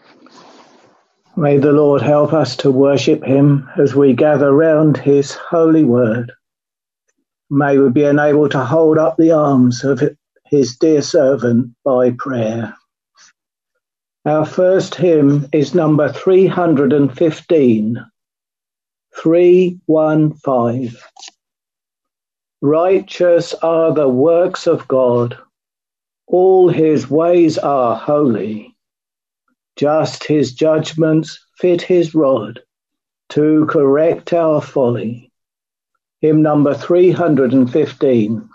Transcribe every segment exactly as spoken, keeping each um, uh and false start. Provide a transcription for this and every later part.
May the Lord help us to worship him as we gather round his holy word. May we be enabled to hold up the arms of his dear servant by prayer. Our first hymn is number three hundred fifteen, three one five. Righteous are the works of God, all his ways are holy. Just his judgments fit his rod to correct our folly. Hymn number three hundred fifteen.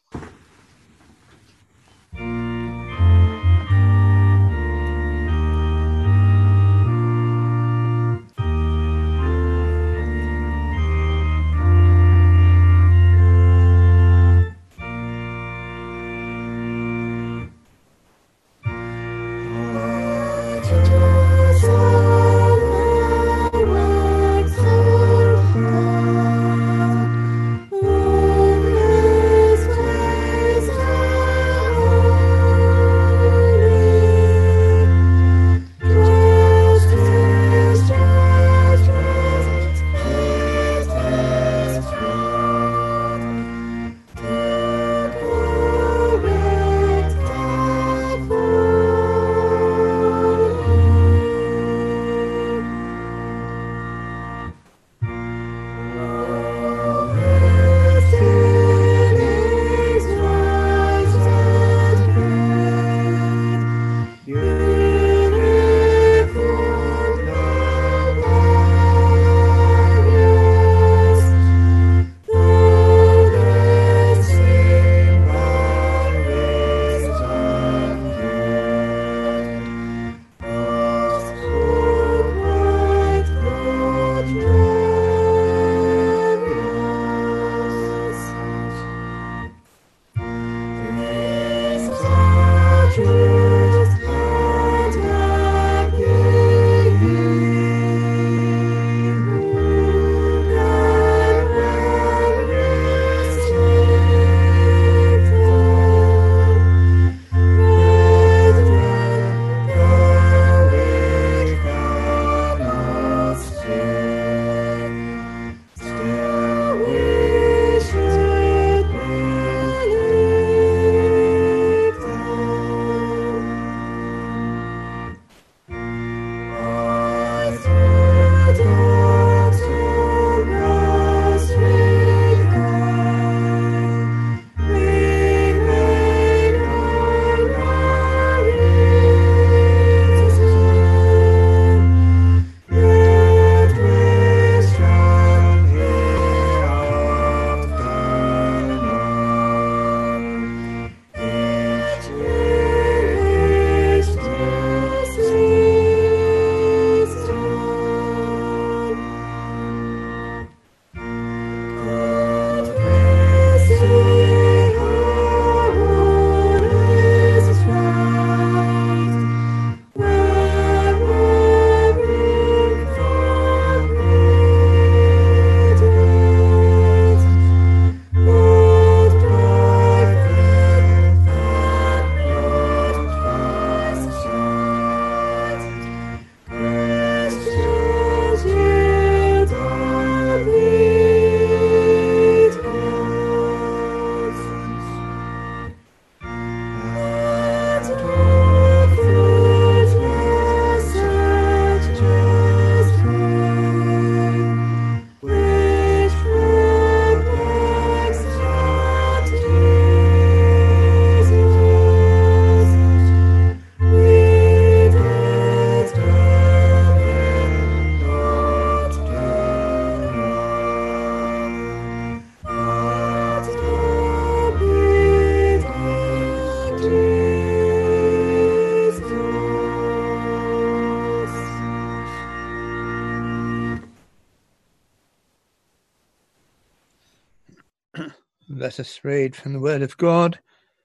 Let us read from the Word of God,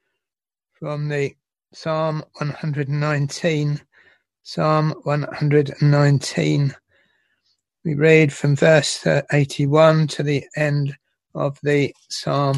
from the Psalm one hundred nineteen. Psalm one hundred nineteen. We read from verse eighty-one to the end of the Psalm.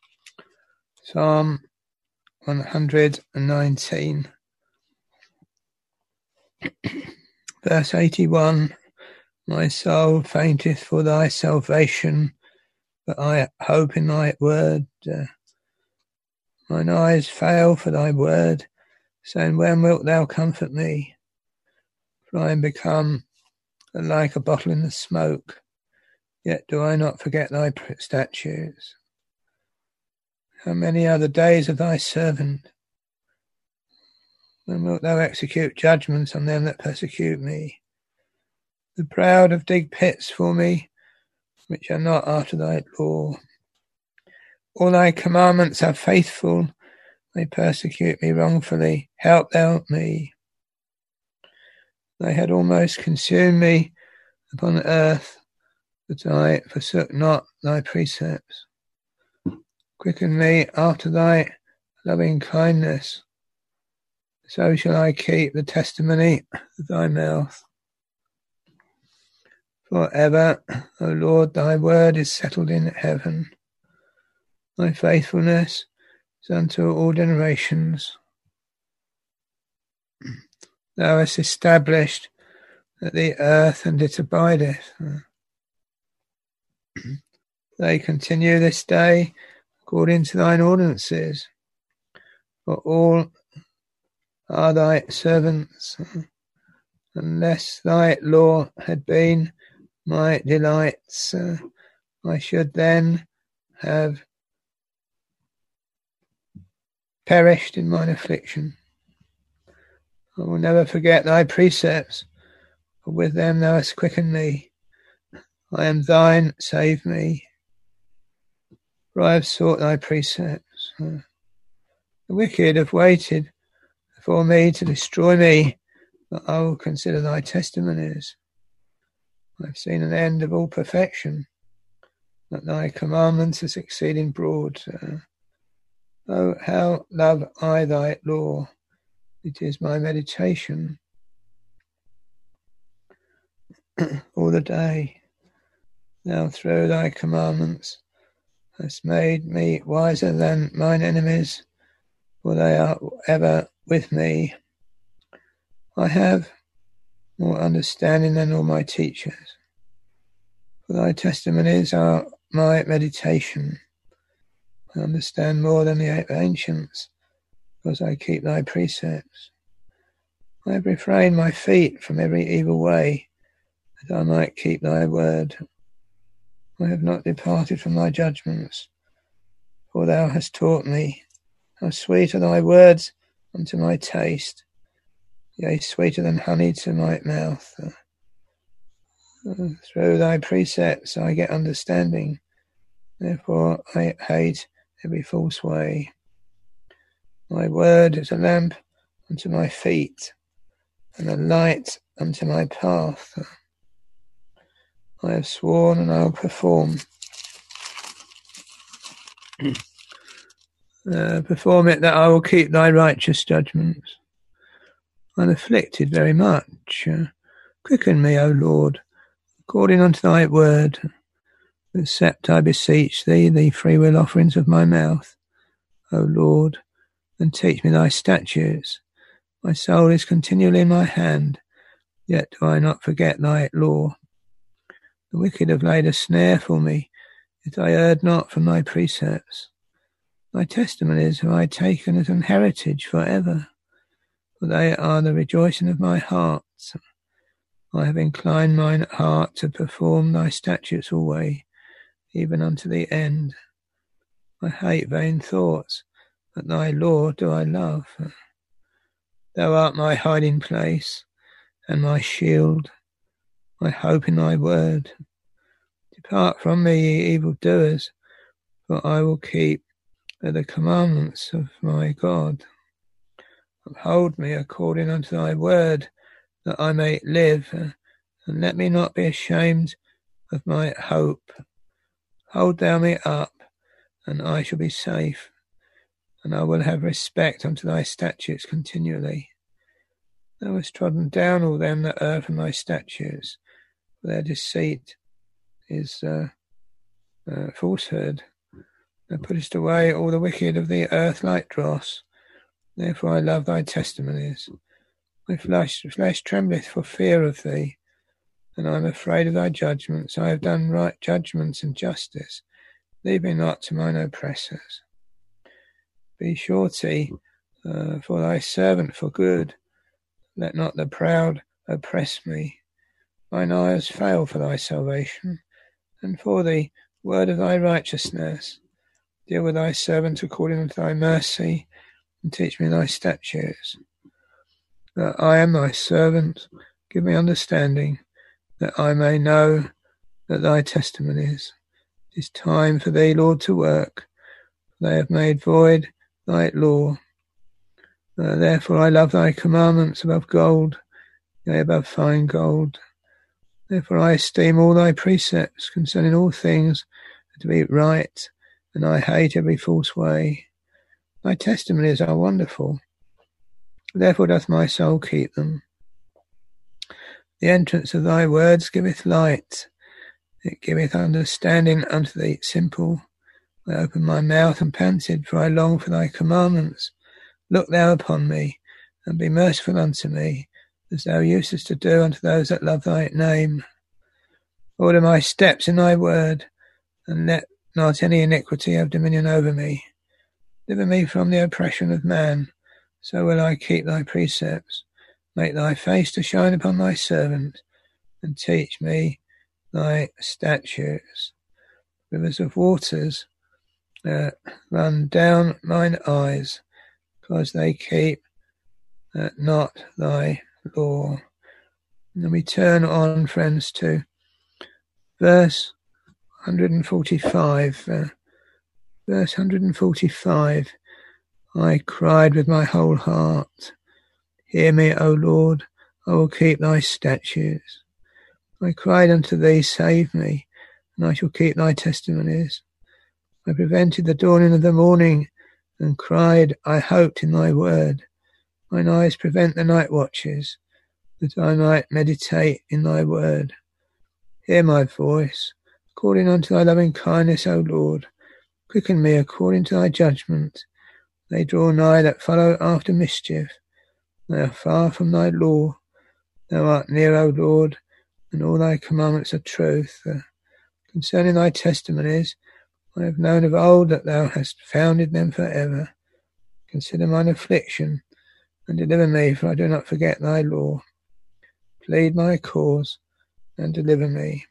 Psalm one hundred nineteen. Verse eighty-one. My soul fainteth for thy salvation, but I hope in thy word. Uh, mine eyes fail for thy word, saying, when wilt thou comfort me? For I am become like a bottle in the smoke, yet do I not forget thy statutes. How many are the days of thy servant? When wilt thou execute judgments on them that persecute me? The proud have digged pits for me, which are not after thy law. All thy commandments are faithful, they persecute me wrongfully. Help thou me. They had almost consumed me upon the earth, but I forsook not thy precepts. Quicken me after thy loving kindness, so shall I keep the testimony of thy mouth. For ever, O Lord, thy word is settled in heaven. Thy faithfulness is unto all generations. Thou hast established that the earth, and it abideth. They continue this day according to thine ordinances. For all are thy servants. Unless thy law had been my delights, uh, I should then have perished in mine affliction. I will never forget thy precepts, for with them thou hast quickened me. I am thine, save me. For I have sought thy precepts. Uh, the wicked have waited for me to destroy me, but I will consider thy testimonies. I have seen an end of all perfection, that thy commandments are exceeding broad. Uh, oh, how love I thy law! It is my meditation all the day. Thou through thy commandments hast made me wiser than mine enemies, for they are ever with me. I have more understanding than all my teachers, for thy testimonies are my meditation. I understand more than the ancients, because I keep thy precepts. I have refrained my feet from every evil way, that I might keep thy word. I have not departed from thy judgments, for thou hast taught me. How sweet are thy words unto my taste, yea, sweeter than honey to my mouth. Uh, through thy precepts I get understanding, therefore I hate every false way. Thy word is a lamp unto my feet, and a light unto my path. I have sworn, and I will perform. uh, perform it, that I will keep thy righteous judgments. I am afflicted very much. Uh, quicken me, O Lord, according unto thy word. Accept, I beseech thee, the freewill offerings of my mouth, O Lord, and teach me thy statutes. My soul is continually in my hand, yet do I not forget thy law. The wicked have laid a snare for me, yet I erred not from thy precepts. Thy testimonies have I taken as an heritage for ever, for they are the rejoicing of my heart. I have inclined mine heart to perform thy statutes always, even unto the end. I hate vain thoughts, but thy law do I love. Thou art my hiding place and my shield, my hope in thy word. Depart from me, ye evildoers, for I will keep the commandments of my God. Uphold me according unto thy word, that I may live, and let me not be ashamed of my hope. Hold thou me up, and I shall be safe, and I will have respect unto thy statutes continually. Thou hast trodden down all them that err from thy statutes, for their deceit is uh, uh, falsehood. Thou puttest away all the wicked of the earth like dross. Therefore I love thy testimonies. My flesh, flesh trembleth for fear of thee, and I am afraid of thy judgments. I have done right judgments and justice. Leave me not to mine oppressors. Be surety uh, for thy servant for good. Let not the proud oppress me. Mine eyes fail for thy salvation, and for the word of thy righteousness. Deal with thy servant according to thy mercy, and teach me thy statutes. That I am thy servant, give me understanding, that I may know that thy testimonies. It is time for thee, Lord, to work. They have made void thy law. Uh, therefore I love thy commandments above gold, yea, above fine gold. Therefore I esteem all thy precepts concerning all things to be right, and I hate every false way. Thy testimonies are wonderful. Therefore doth my soul keep them. The entrance of thy words giveth light. It giveth understanding unto the simple. I opened my mouth and panted, for I long for thy commandments. Look thou upon me, and be merciful unto me, as thou usest to do unto those that love thy name. Order my steps in thy word, and let not any iniquity have dominion over me. Deliver me from the oppression of man, so will I keep thy precepts. Make thy face to shine upon thy servant, and teach me thy statutes. Rivers of waters uh, run down mine eyes, because they keep uh, not thy law. And we turn on, friends, to verse one forty-five. Uh, verse one forty-five. I cried with my whole heart. Hear me, O Lord, I will keep thy statutes. I cried unto thee, save me, and I shall keep thy testimonies. I prevented the dawning of the morning, and cried, I hoped in thy word. Mine eyes prevent the night watches, that I might meditate in thy word. Hear my voice, according unto thy loving kindness, O Lord. Quicken me according to thy judgment. They draw nigh that follow after mischief. They are far from thy law. Thou art near, O Lord, and all thy commandments are truth. Uh, concerning thy testimonies, I have known of old that thou hast founded them for ever. Consider mine affliction, and deliver me, for I do not forget thy law. Plead my cause, and deliver me.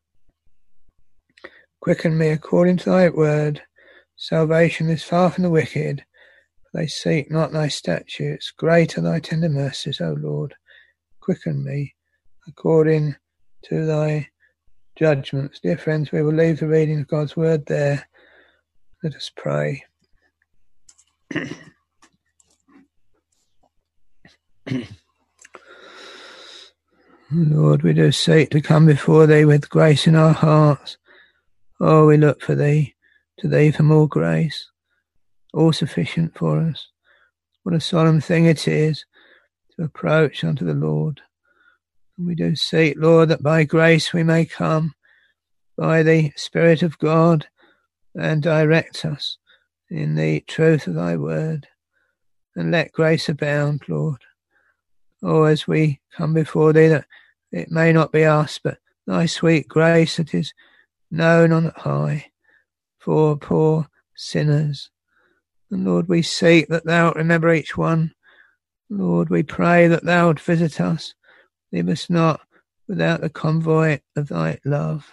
Quicken me according to thy word. Salvation is far from the wicked, for they seek not thy statutes. Great are thy tender mercies, O Lord. Quicken me according to thy judgments. Dear friends, we will leave the reading of God's word there. Let us pray. Lord, we do seek to come before thee with grace in our hearts. Oh, we look for thee, to thee for more grace, all sufficient for us. What a solemn thing it is to approach unto the Lord. And we do seek, Lord, that by grace we may come, by the Spirit of God, and direct us in the truth of thy word. And let grace abound, Lord. Oh, as we come before thee, that it may not be us, but thy sweet grace that is known on high for poor sinners. And Lord, we seek that thou remember each one. Lord, we pray that thou would visit us. Leave us not without the convoy of thy love.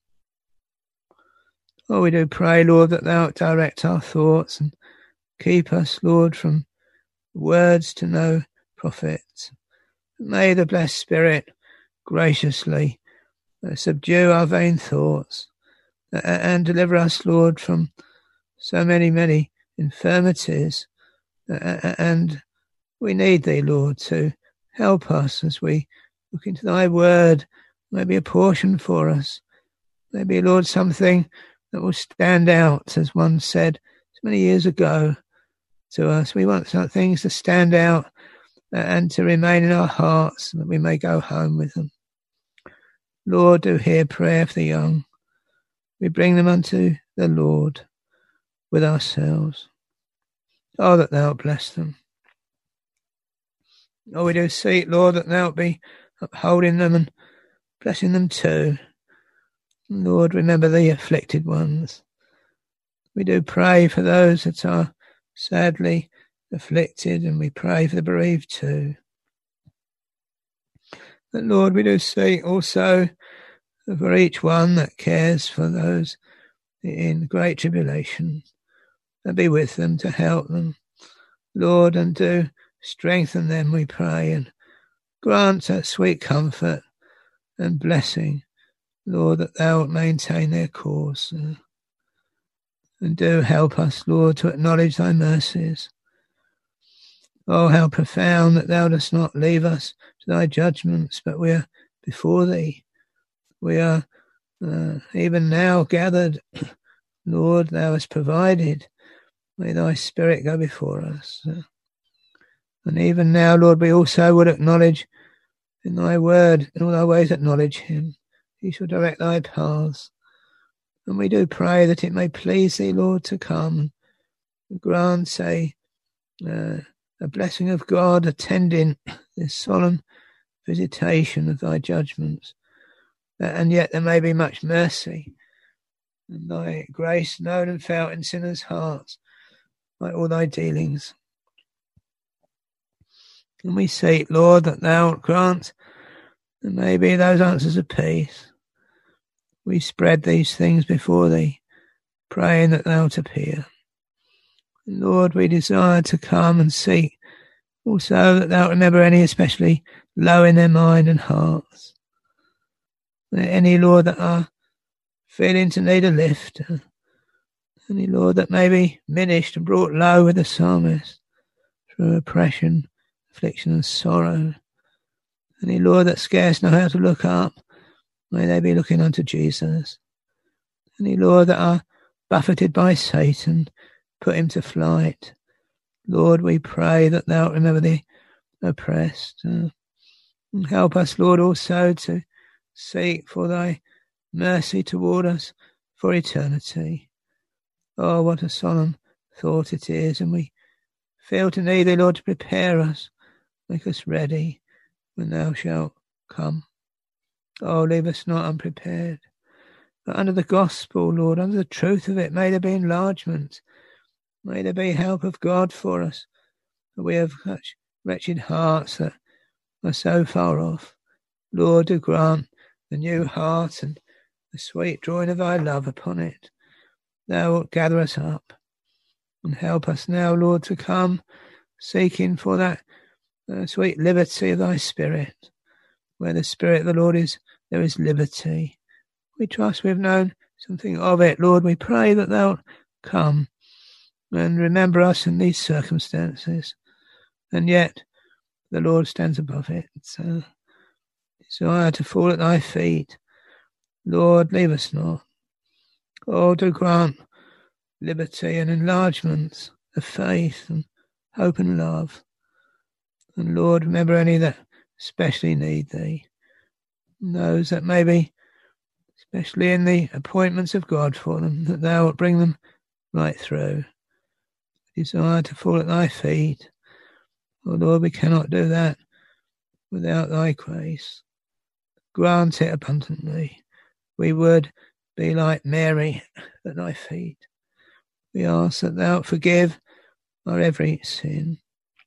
Oh, we do pray, Lord, that thou direct our thoughts and keep us, Lord, from words to no profit. May the blessed Spirit graciously uh, subdue our vain thoughts uh, and deliver us, Lord, from so many, many infirmities. Uh, and we need thee, Lord, to help us as we look into thy word. Maybe a portion for us. Maybe, Lord, something that will stand out, as one said so many years ago to us. We want some things to stand out and to remain in our hearts, that we may go home with them. Lord, do hear prayer for the young. We bring them unto the Lord with ourselves. Oh, that thou bless them. Oh, we do seek, Lord, that thou be upholding them and blessing them too. Lord, remember the afflicted ones. We do pray for those that are sadly afflicted, and we pray for the bereaved too. But Lord, we do seek also for each one that cares for those in great tribulation, and be with them to help them, Lord, and do strengthen them, we pray, and grant that sweet comfort and blessing, Lord, that thou wilt maintain their course. Uh, and do help us, Lord, to acknowledge thy mercies. Oh, how profound that thou dost not leave us to thy judgments, but we are before thee. We are uh, even now gathered. Lord, thou hast provided. May thy Spirit go before us. Uh, and even now, Lord, we also would acknowledge in thy word, in all thy ways acknowledge him. He shall direct thy paths. And we do pray that it may please thee, Lord, to come and grant, say, uh, a blessing of God attending this solemn visitation of thy judgments. And yet there may be much mercy and thy grace known and felt in sinners' hearts by all thy dealings. And we seek, Lord, that thou grant there may be those answers of peace. We spread these things before thee, praying that thou wilt appear. And Lord, we desire to come and seek also that thou wilt remember any especially low in their mind and hearts. Any, Lord, that are feeling to need a lift. Any, Lord, that may be minished and brought low with the psalmist through oppression, affliction and sorrow. Any, Lord, that scarce know how to look up, may they be looking unto Jesus. Any, Lord, that are buffeted by Satan, put him to flight. Lord, we pray that thou wilt remember the oppressed. Uh, and help us, Lord, also to seek for thy mercy toward us for eternity. Oh, what a solemn thought it is, and we feel to need thee, Lord, to prepare us, make us ready when thou shalt come. Oh, leave us not unprepared. But under the gospel, Lord, under the truth of it, may there be enlargement. May there be help of God for us. For we have such wretched hearts that are so far off. Lord, do grant the new heart and the sweet drawing of thy love upon it. Thou wilt gather us up and help us now, Lord, to come seeking for that uh, sweet liberty of thy Spirit. Where the Spirit of the Lord is, there is liberty. We trust we have known something of it. Lord, we pray that thou wilt come and remember us in these circumstances. And yet the Lord stands above it. So desire to fall at thy feet. Lord, leave us not. Oh, do grant liberty and enlargement of faith and hope and love. And Lord, remember any that especially need thee. And those that may be especially in the appointments of God for them, that thou wilt bring them right through. Desire to fall at thy feet. Oh Lord, we cannot do that without thy grace. Grant it abundantly. We would be like Mary at thy feet. We ask that thou forgive our every sin.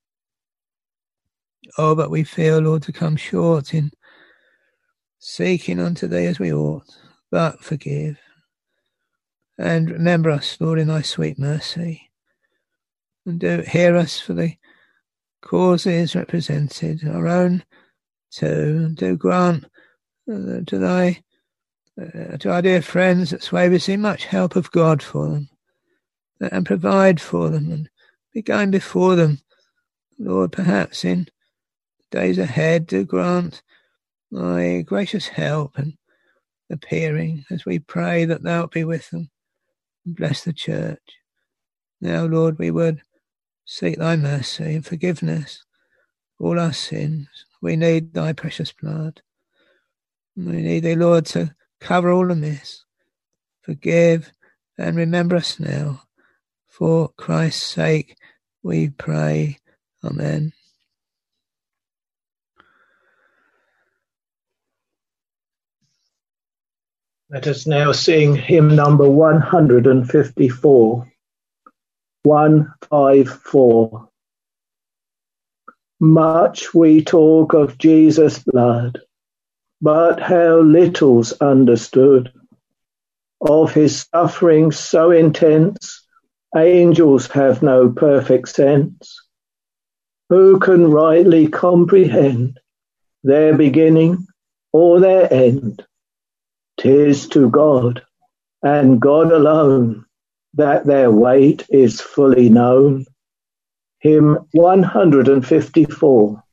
Oh, but we feel, Lord, to come short in seeking unto thee as we ought. But forgive. And remember us, Lord, in thy sweet mercy. And do hear us for the causes represented, our own too. And do grant uh, to thy, uh, to our dear friends that sway with thee much help of God for them. And provide for them and be going before them. Lord, perhaps in days ahead, do grant thy gracious help and appearing as we pray that thou be with them and bless the church. Now, Lord, we would seek thy mercy and forgiveness for all our sins. We need thy precious blood. We need thee, Lord, to cover all amiss. Forgive and remember us now. For Christ's sake we pray. Amen. Let us now sing hymn number one hundred fifty-four. one fifty-four. Much we talk of Jesus' blood, but how little's understood. Of his suffering so intense, angels have no perfect sense. Who can rightly comprehend their beginning or their end? 'Tis to God, and God alone, that their weight is fully known. Hymn one hundred fifty-four.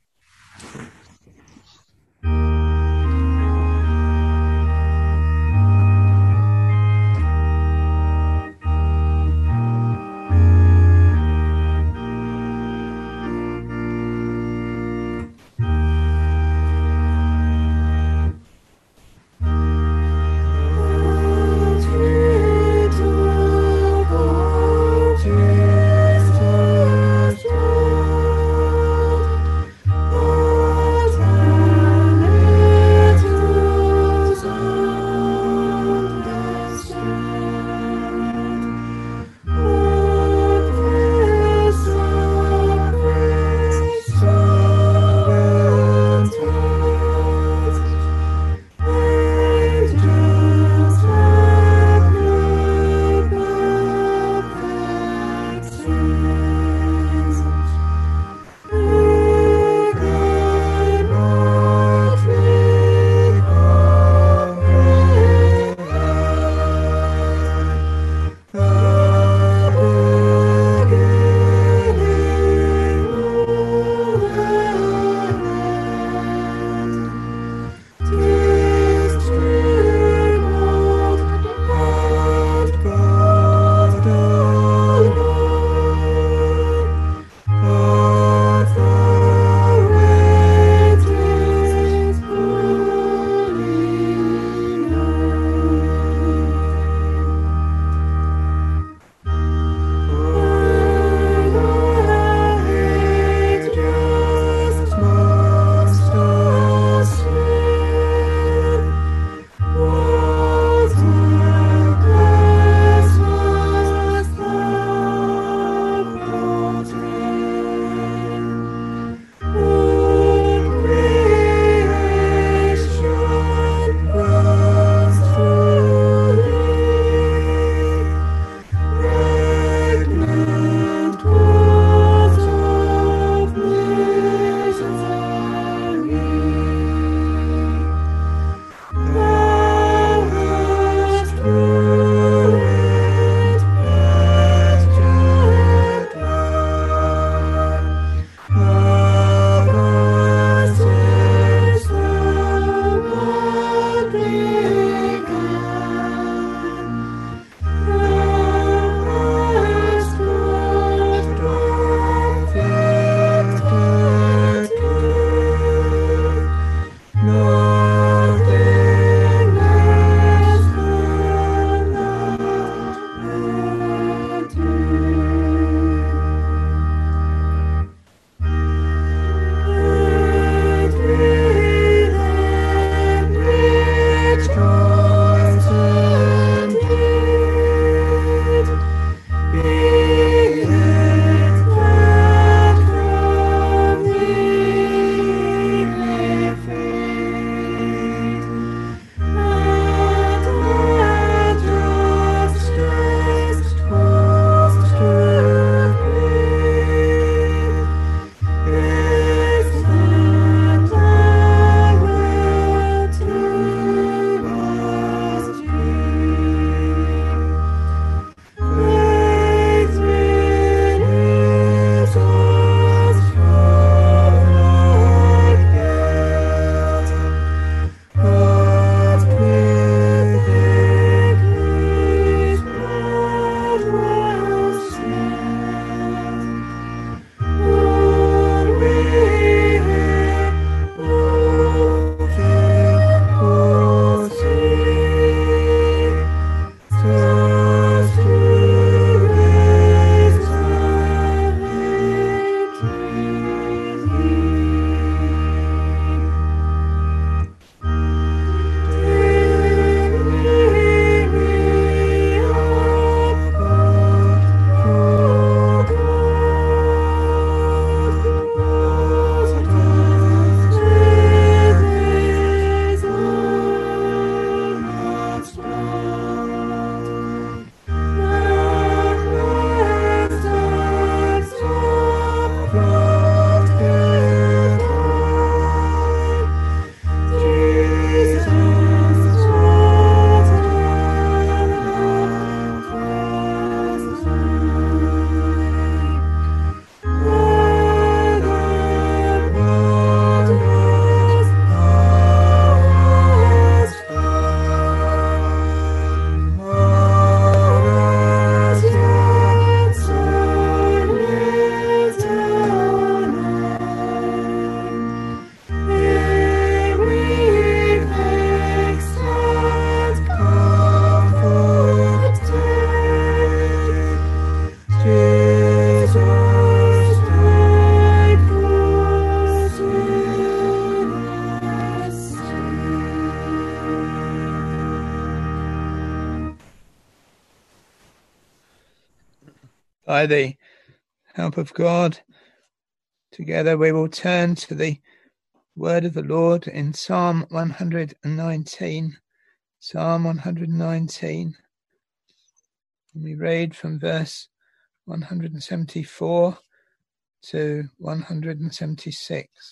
By the help of God, together we will turn to the word of the Lord in Psalm one hundred nineteen. Psalm one hundred nineteen. And we read from verse one hundred seventy-four to one hundred seventy-six.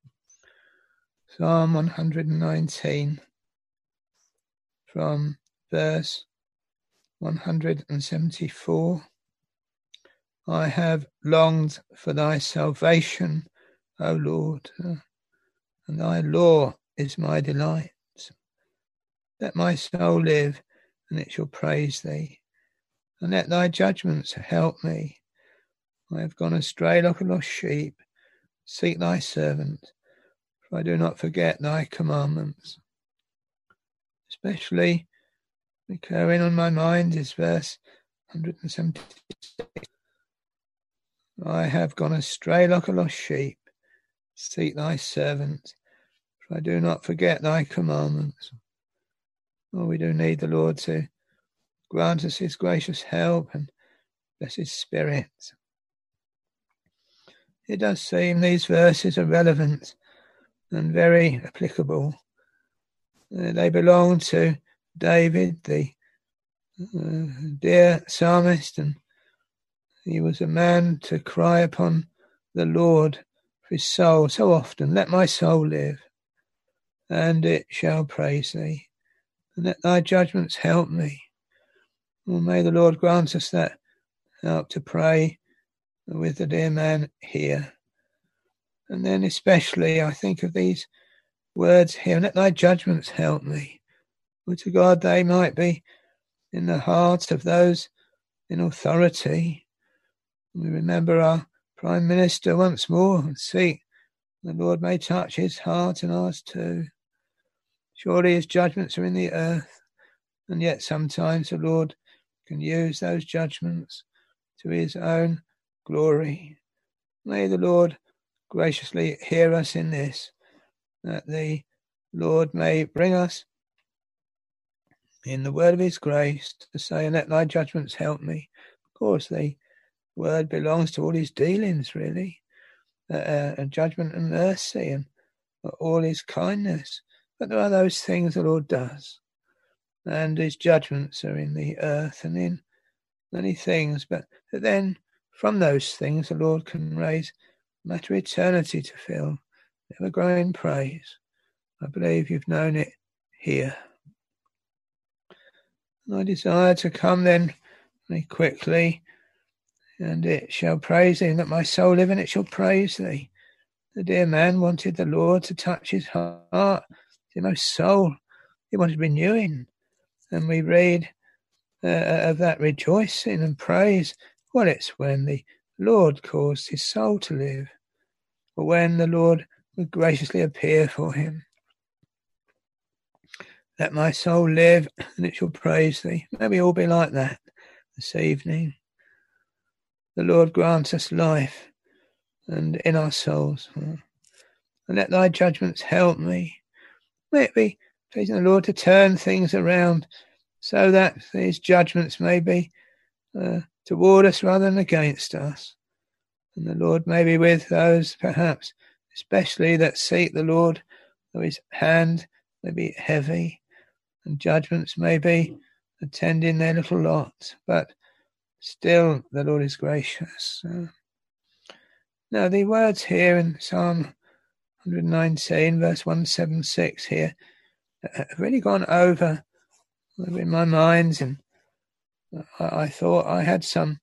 Psalm one hundred nineteen, from verse one hundred seventy-four. I have longed for thy salvation, O Lord, and thy law is my delight. Let my soul live, and it shall praise thee, and let thy judgments help me. I have gone astray like a lost sheep. Seek thy servant, for I do not forget thy commandments. Especially recurring on my mind is verse one hundred seventy-six. I have gone astray like a lost sheep. Seek thy servant, for I do not forget thy commandments. Oh, we do need the Lord to grant us his gracious help and bless his spirit. It does seem these verses are relevant and very applicable. Uh, they belong to David, the uh, dear psalmist, and he was a man to cry upon the Lord for his soul so often. Let my soul live, and it shall praise thee, and let thy judgments help me. Well, may the Lord grant us that help to pray with the dear man here. And then especially I think of these words here, let thy judgments help me. Would to God they might be in the hearts of those in authority. We remember our Prime Minister once more and seek the Lord may touch his heart and ours too. Surely his judgments are in the earth, and yet sometimes the Lord can use those judgments to his own glory. May the Lord graciously hear us in this, that the Lord may bring us in the word of his grace to say, and let thy judgments help me. Of course, the word belongs to all his dealings, really, uh, uh, judgment and mercy and all his kindness. But there are those things the Lord does, and his judgments are in the earth and in many things. But then from those things the Lord can raise matter eternity to fill, ever growing praise. I believe you've known it here. And I desire to come then very quickly, and it shall praise thee, and let my soul live, and it shall praise thee. The dear man wanted the Lord to touch his heart, his most soul. He wanted renewing. And we read uh, of that rejoicing and praise. Well, it's when the Lord caused his soul to live, or when the Lord would graciously appear for him. Let my soul live, and it shall praise thee. May we all be like that this evening. The Lord grants us life and in our souls. And let thy judgments help me. May it be pleasing the Lord to turn things around so that his judgments may be uh, toward us rather than against us. And the Lord may be with those, perhaps, especially that seek the Lord, though his hand may be heavy, and judgments may be attending their little lot, but still the Lord is gracious. Uh, now, the words here in Psalm one nineteen, verse one seventy-six here, have really gone over in my mind, and I, I thought I had some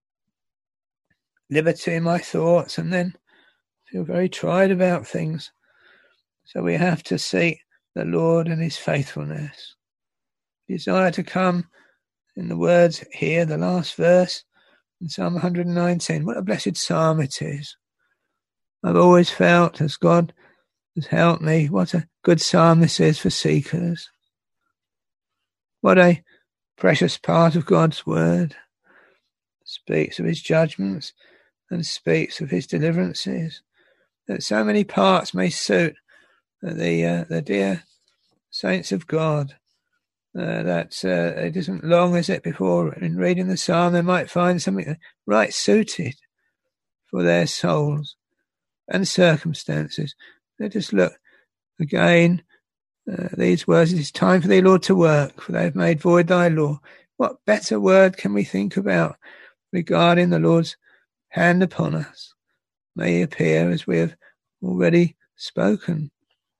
liberty in my thoughts, and then feel very tried about things. So we have to seek the Lord and his faithfulness. Desire to come in the words here, the last verse in Psalm one nineteen. What a blessed psalm it is. I've always felt, as God has helped me, what a good psalm this is for seekers. What a precious part of God's word. It speaks of his judgments and speaks of his deliverances. That so many parts may suit the uh, the dear saints of God. Uh, that uh, it isn't long, is it, before in reading the psalm they might find something right suited for their souls and circumstances. Let us look again. Uh, these words, it is time for thee, Lord, to work, for they have made void thy law. What better word can we think about regarding the Lord's hand upon us? May he appear as we have already spoken.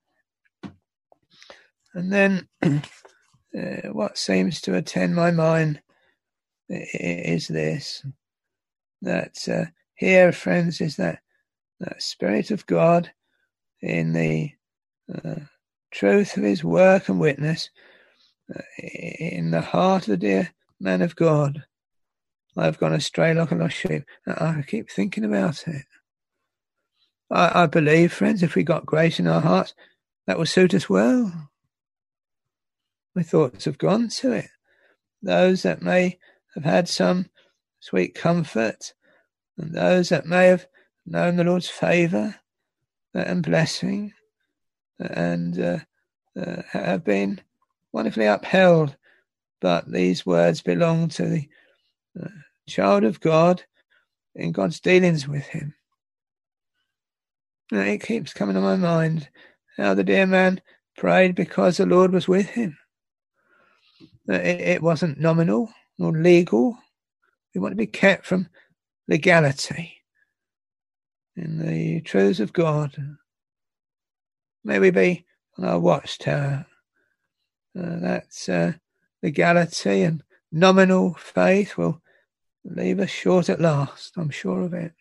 And then uh, what seems to attend my mind is this, that uh, here, friends, is that, that Spirit of God in the uh, truth of his work and witness uh, in the heart of the dear man of God. I've gone astray like a lost sheep. I keep thinking about it. I, I believe, friends, if we got grace in our hearts, that will suit us well. My thoughts have gone to it. Those that may have had some sweet comfort, and those that may have known the Lord's favour and blessing, and uh, uh, have been wonderfully upheld. But these words belong to the uh, child of God in God's dealings with him. And it keeps coming to my mind how the dear man prayed because the Lord was with him. It, it wasn't nominal nor legal. We want to be kept from legality in the truths of God. May we be on our watchtower. Uh, that's uh, legality and nominal faith will leave us short at last. I'm sure of it.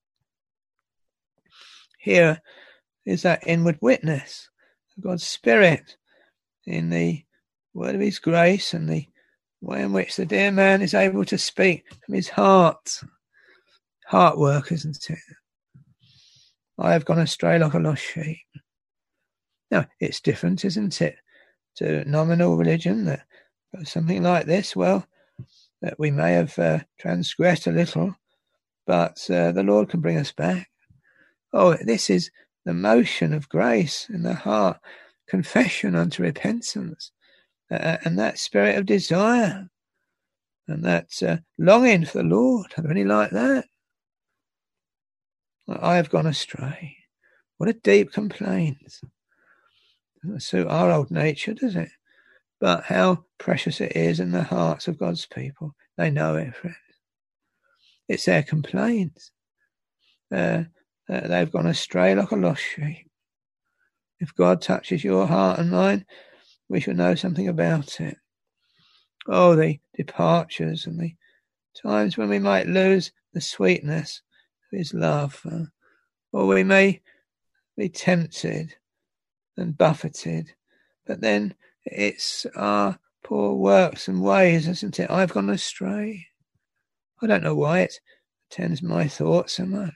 Here is that inward witness of God's Spirit in the word of his grace and the way in which the dear man is able to speak from his heart. Heart work, isn't it? I have gone astray like a lost sheep. Now, it's different, isn't it, to nominal religion, that something like this, well, that we may have uh, transgressed a little, but uh, the Lord can bring us back. Oh, this is the motion of grace in the heart, confession unto repentance, uh, and that spirit of desire, and that uh, longing for the Lord. Are there any like that? I have gone astray. What a deep complaint. Doesn't suit our old nature, does it? But how precious it is in the hearts of God's people. They know it, friends. It's their complaints. Uh, uh, they've gone astray like a lost sheep. If God touches your heart and mine, we shall know something about it. Oh, the departures and the times when we might lose the sweetness of his love. Uh, or we may be tempted and buffeted. But then it's our poor works and ways, isn't it? I've gone astray. I don't know why it attends my thoughts so much.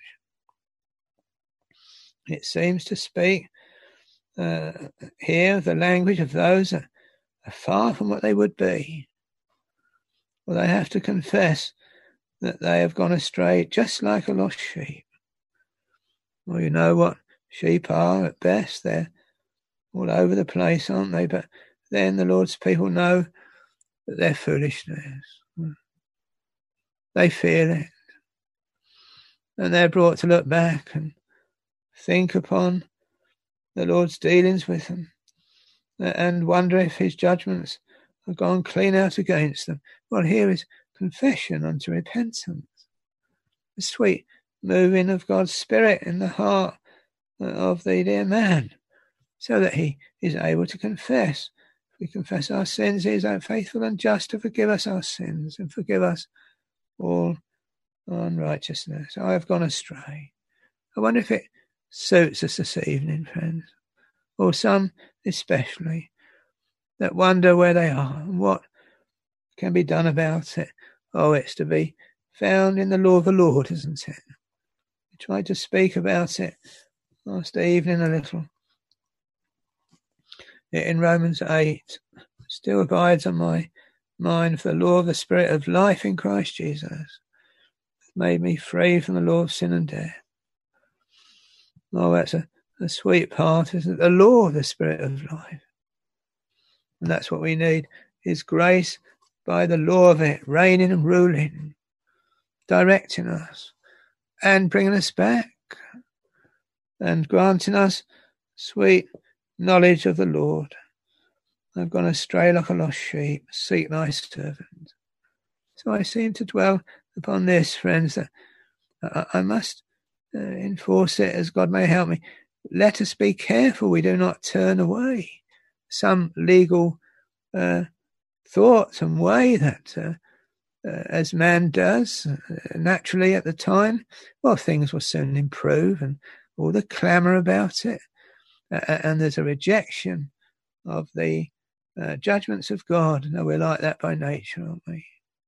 It seems to speak uh, here the language of those that are far from what they would be. Well, they have to confess that they have gone astray just like a lost sheep. Well, you know what sheep are at best. They're all over the place, aren't they? But then the Lord's people know that they're foolishness. They feel it. And they're brought to look back and think upon the Lord's dealings with them and wonder if his judgments have gone clean out against them. Well, here is confession unto repentance. The sweet moving of God's Spirit in the heart of the dear man, so that he is able to confess. If we confess our sins, he is faithful and just to forgive us our sins and forgive us all unrighteousness. I have gone astray. I wonder if it suits us this evening, friends, or some especially, that wonder where they are and what can be done about it. Oh, it's to be found in the law of the Lord, isn't it? We tried to speak about it last evening a little. In Romans eight, still abides on my mind, for the law of the Spirit of life in Christ Jesus has made me free from the law of sin and death. Oh, that's a, a sweet part, isn't it? The law of the Spirit of life. And that's what we need his grace by the law of it, reigning and ruling, directing us and bringing us back and granting us sweet knowledge of the Lord. I've gone astray like a lost sheep. Seek thy servant. So I seem to dwell upon this, friends, that I, I must uh, enforce it as God may help me. Let us be careful we do not turn away some legal uh, thought and way that, uh, uh, as man does, uh, naturally at the time, well, things will soon improve and all the clamour about it. Uh, and there's a rejection of the uh, judgments of God. No, we're like that by nature, aren't we?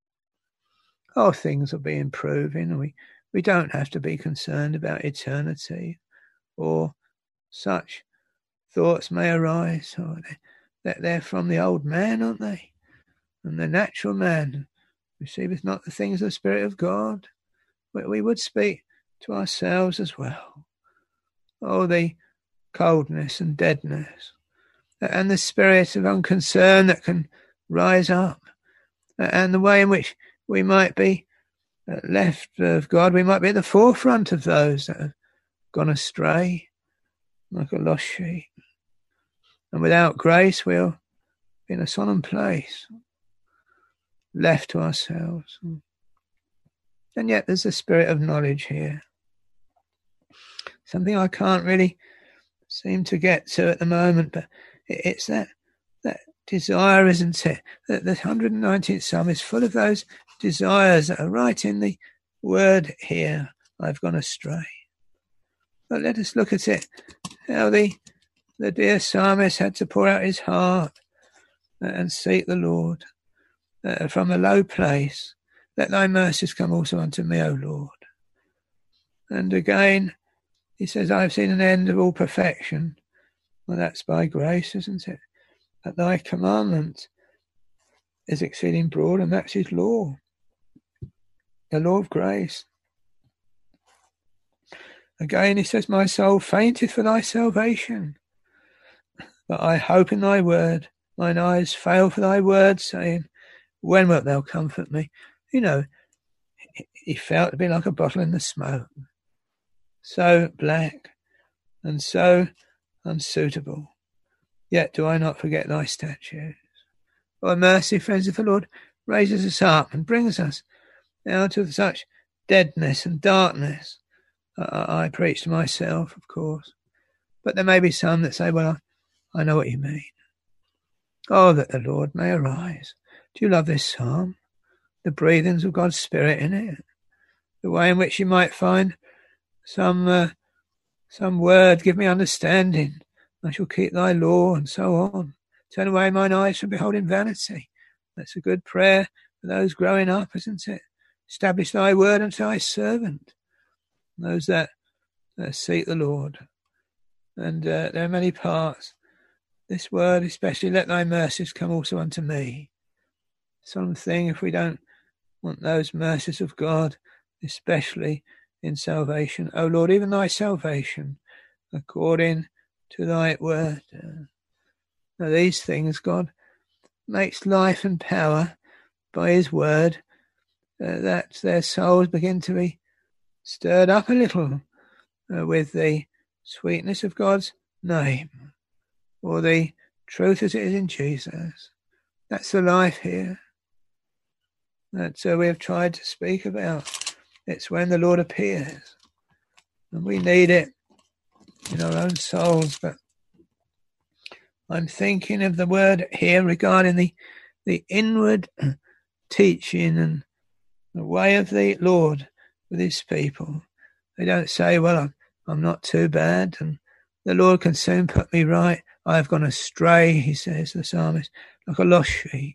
Oh, things will be improving. We, we don't have to be concerned about eternity, or such thoughts may arise. Or they, they're from the old man, aren't they? And the natural man receiveth not the things of the Spirit of God. We, we would speak to ourselves as well. Oh, the coldness and deadness, and the spirit of unconcern that can rise up, and the way in which we might be left of God. We might be at the forefront of those that have gone astray like a lost sheep. And without grace, we'll be in a solemn place, left to ourselves. And yet there's a spirit of knowledge here. Something I can't really seem to get to at the moment, but it's that that desire, isn't it? That the one hundred nineteenth Psalm is full of those desires that are right in the word here. I've gone astray. But let us look at it, how the, the dear psalmist had to pour out his heart and seek the Lord uh, from a low place. Let thy mercies come also unto me, O Lord. And again, he says, I have seen an end of all perfection. Well, that's by grace, isn't it? That thy commandment is exceeding broad, and that's his law. The law of grace. Again, he says, my soul fainteth for thy salvation, but I hope in thy word. Mine eyes fail for thy word, saying, when wilt thou comfort me? You know, he felt to be like a bottle in the smoke. So black and so unsuitable. Yet do I not forget thy statutes. By mercy, friends of the Lord, raises us up and brings us out of such deadness and darkness. I, I preach to myself, of course. But there may be some that say, well, I, I know what you mean. Oh, that the Lord may arise. Do you love this psalm? The breathings of God's Spirit in it? The way in which you might find some uh, some word, give me understanding. I shall keep thy law, and so on. Turn away mine eyes from beholding vanity. That's a good prayer for those growing up, isn't it? Establish thy word unto thy servant. Those that uh, seek the Lord. And uh, there are many parts. This word especially, let thy mercies come also unto me. Something, if we don't want those mercies of God, especially in salvation. O Lord, even thy salvation, according to thy word. Uh, now these things God makes life and power by his word, uh, that their souls begin to be stirred up a little uh, with the sweetness of God's name, or the truth as it is in Jesus. That's the life here that uh, we have tried to speak about. It's when the Lord appears, and we need it in our own souls. But I'm thinking of the word here regarding the, the inward teaching and the way of the Lord with his people. They don't say, well, I'm, I'm not too bad, and the Lord can soon put me right. I have gone astray, he says, the psalmist, like a lost sheep.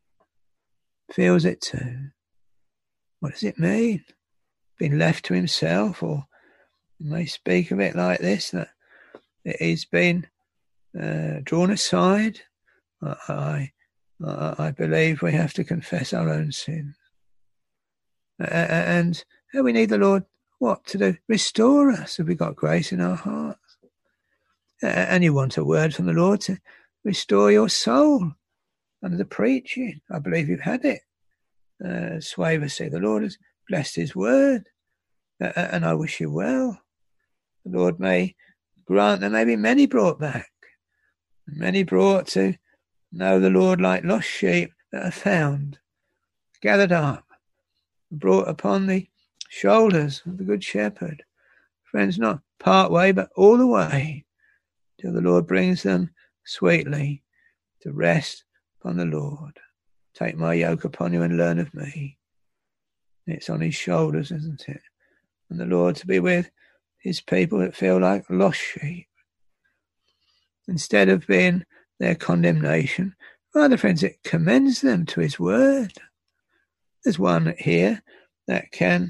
Feels it too. What does it mean? Been left to himself? Or you may speak of it like this, that he's been uh, drawn aside. I, I, I believe we have to confess our own sins. Uh, and we need the Lord, what to do? Restore us if we've got grace in our hearts. Uh, and you want a word from the Lord to restore your soul. under the preaching. I believe you've had it. Uh, Swaver say the Lord has blessed his word, uh, and I wish you well. The Lord may grant there may be many brought back, many brought to know the Lord like lost sheep that are found, gathered up, brought upon the shoulders of the Good Shepherd. Friends, not part way, but all the way, till the Lord brings them sweetly to rest upon the Lord. Take my yoke upon you and learn of me. It's on his shoulders, isn't it? And the Lord to be with his people that feel like lost sheep. Instead of being their condemnation, rather, friends, it commends them to his word. There's one here that can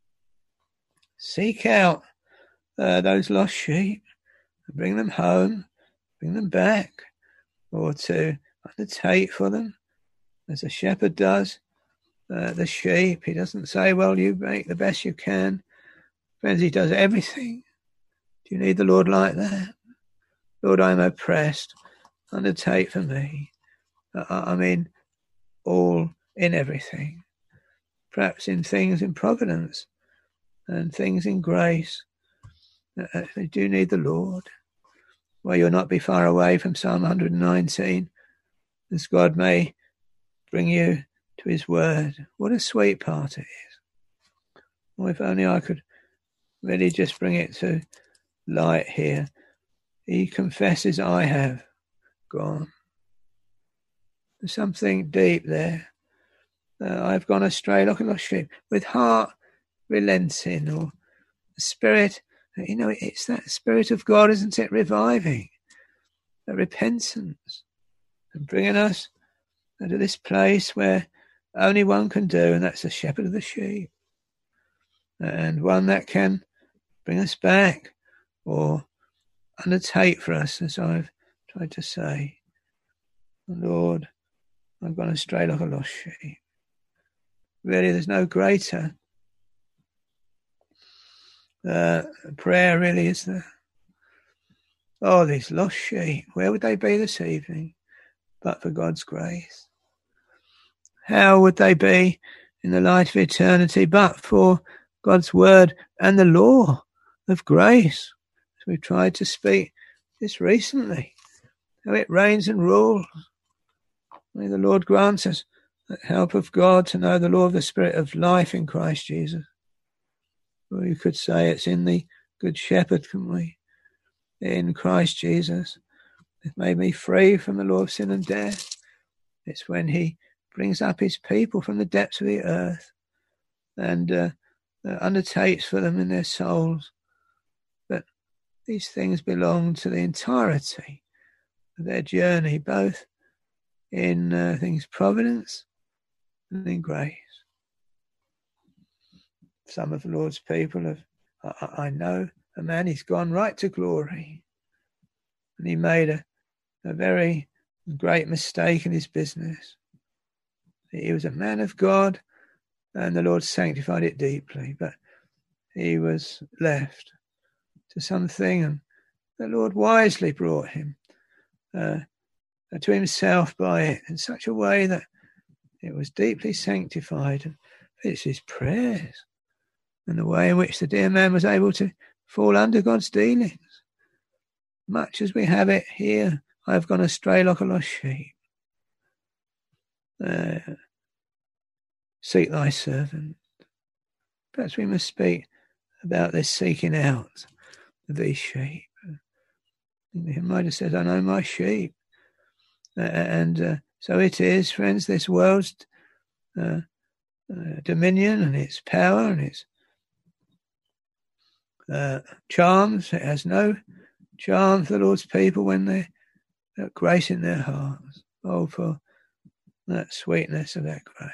seek out uh, those lost sheep and bring them home, bring them back, or to undertake for them, as a shepherd does uh, the sheep. He doesn't say, well, you make the best you can. Friends, he does everything. Do you need the Lord like that? Lord, I am oppressed. Undertake for me. I mean, all in everything. Perhaps in things in providence and things in grace. They do need the Lord. Well, you'll not be far away from Psalm one nineteen, as God may bring you to his word. What a sweet part it is. Well, if only I could really just bring it to light here. He confesses, I have gone. There's something deep there. Uh, I've gone astray like a lost sheep, with heart relenting, or the spirit, you know, it's that spirit of God, isn't it, reviving, the repentance, and bringing us to this place where only one can do, and that's the shepherd of the sheep, and one that can bring us back, or undertake for us, as I've tried to say. Lord, I've gone astray like a lost sheep. Really, there's no greater uh, prayer, really, is there? Oh, these lost sheep, where would they be this evening but for God's grace? How would they be in the light of eternity but for God's word and the law of grace? As we've tried to speak this recently, how it reigns and rules. May the Lord grant us the help of God to know the law of the Spirit of life in Christ Jesus. Or you could say it's in the Good Shepherd, couldn't we? In Christ Jesus. It made me free from the law of sin and death. It's when he brings up his people from the depths of the earth and uh, uh, undertakes for them in their souls. But these things belong to the entirety of their journey, both in uh, things providence and in grace. Some of the Lord's people have, I, I know a man, he's gone right to glory, and he made a, a very great mistake in his business. He was a man of God, and the Lord sanctified it deeply, but he was left to something, and the Lord wisely brought him uh, to himself by it in such a way that it was deeply sanctified. And it's his prayers and the way in which the dear man was able to fall under God's dealings. Much as we have it here, I have gone astray like a lost sheep. Uh, seek thy servant. Perhaps we must speak about this seeking out of these sheep. He might have said, I know my sheep. Uh, and uh, so it is, friends, this world's uh, uh, dominion and its power and its uh, charms. It has no charm for the Lord's people when they have grace in their hearts. Oh, for that sweetness of that grace.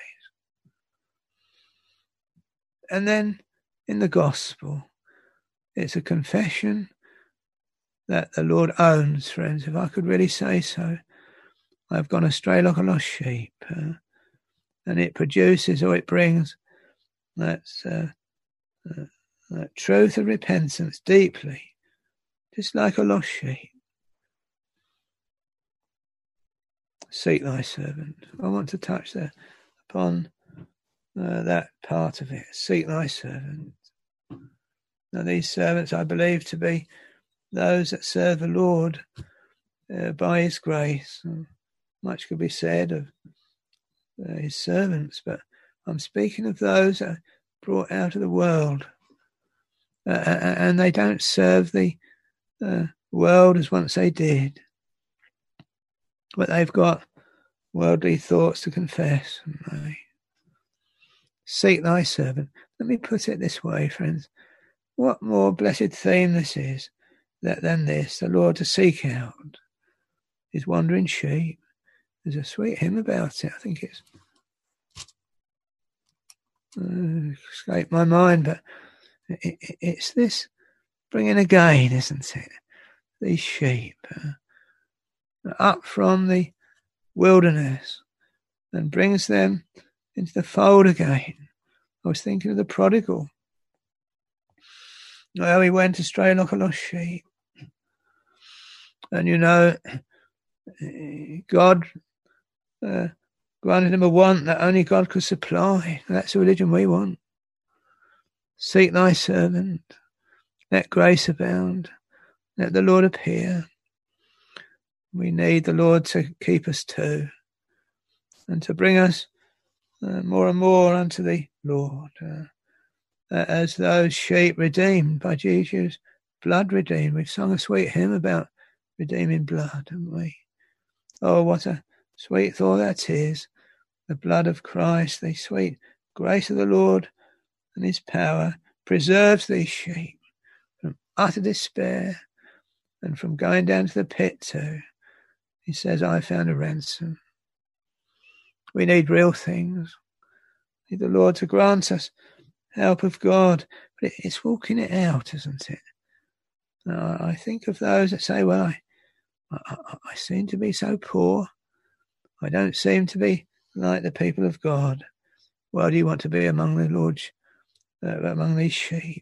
And then in the gospel, it's a confession that the Lord owns, friends, if I could really say so. I've gone astray like a lost sheep. Uh, and it produces, or it brings, that, uh, uh, that truth of repentance deeply, just like a lost sheep. seek thy servant. I want to touch there upon uh, that part of it. Seek thy servant. Now these servants I believe to be those that serve the Lord uh, by his grace. Much could be said of uh, his servants, but I'm speaking of those that are brought out of the world, uh, and they don't serve the uh, world as once they did, but they've got worldly thoughts to confess. They seek thy servant. Let me put it this way, friends. What more blessed theme this is that than this, the Lord to seek out his wandering sheep. There's a sweet hymn about it. I think it's uh, escaped my mind, but it, it, it's this bringing again, isn't it? These sheep uh, up from the wilderness and brings them into the fold again. I was thinking of the prodigal. Well, he went astray like a lost sheep. And you know, God uh, granted him a want that only God could supply. That's the religion we want. Seek thy servant. Let grace abound. Let the Lord appear. We need the Lord to keep us too, and to bring us uh, more and more unto the Lord, uh, as those sheep redeemed by Jesus' blood redeemed. We've sung a sweet hymn about redeeming blood, haven't we? Oh, what a sweet thought that is. The blood of Christ, the sweet grace of the Lord and his power preserves these sheep from utter despair and from going down to the pit too. He says, I found a ransom. We need real things. We need the Lord to grant us help of God. But it's walking it out, isn't it? Now, I think of those that say, well, I, I, I seem to be so poor. I don't seem to be like the people of God. Well, do you want to be among the Lord's, uh, among these sheep?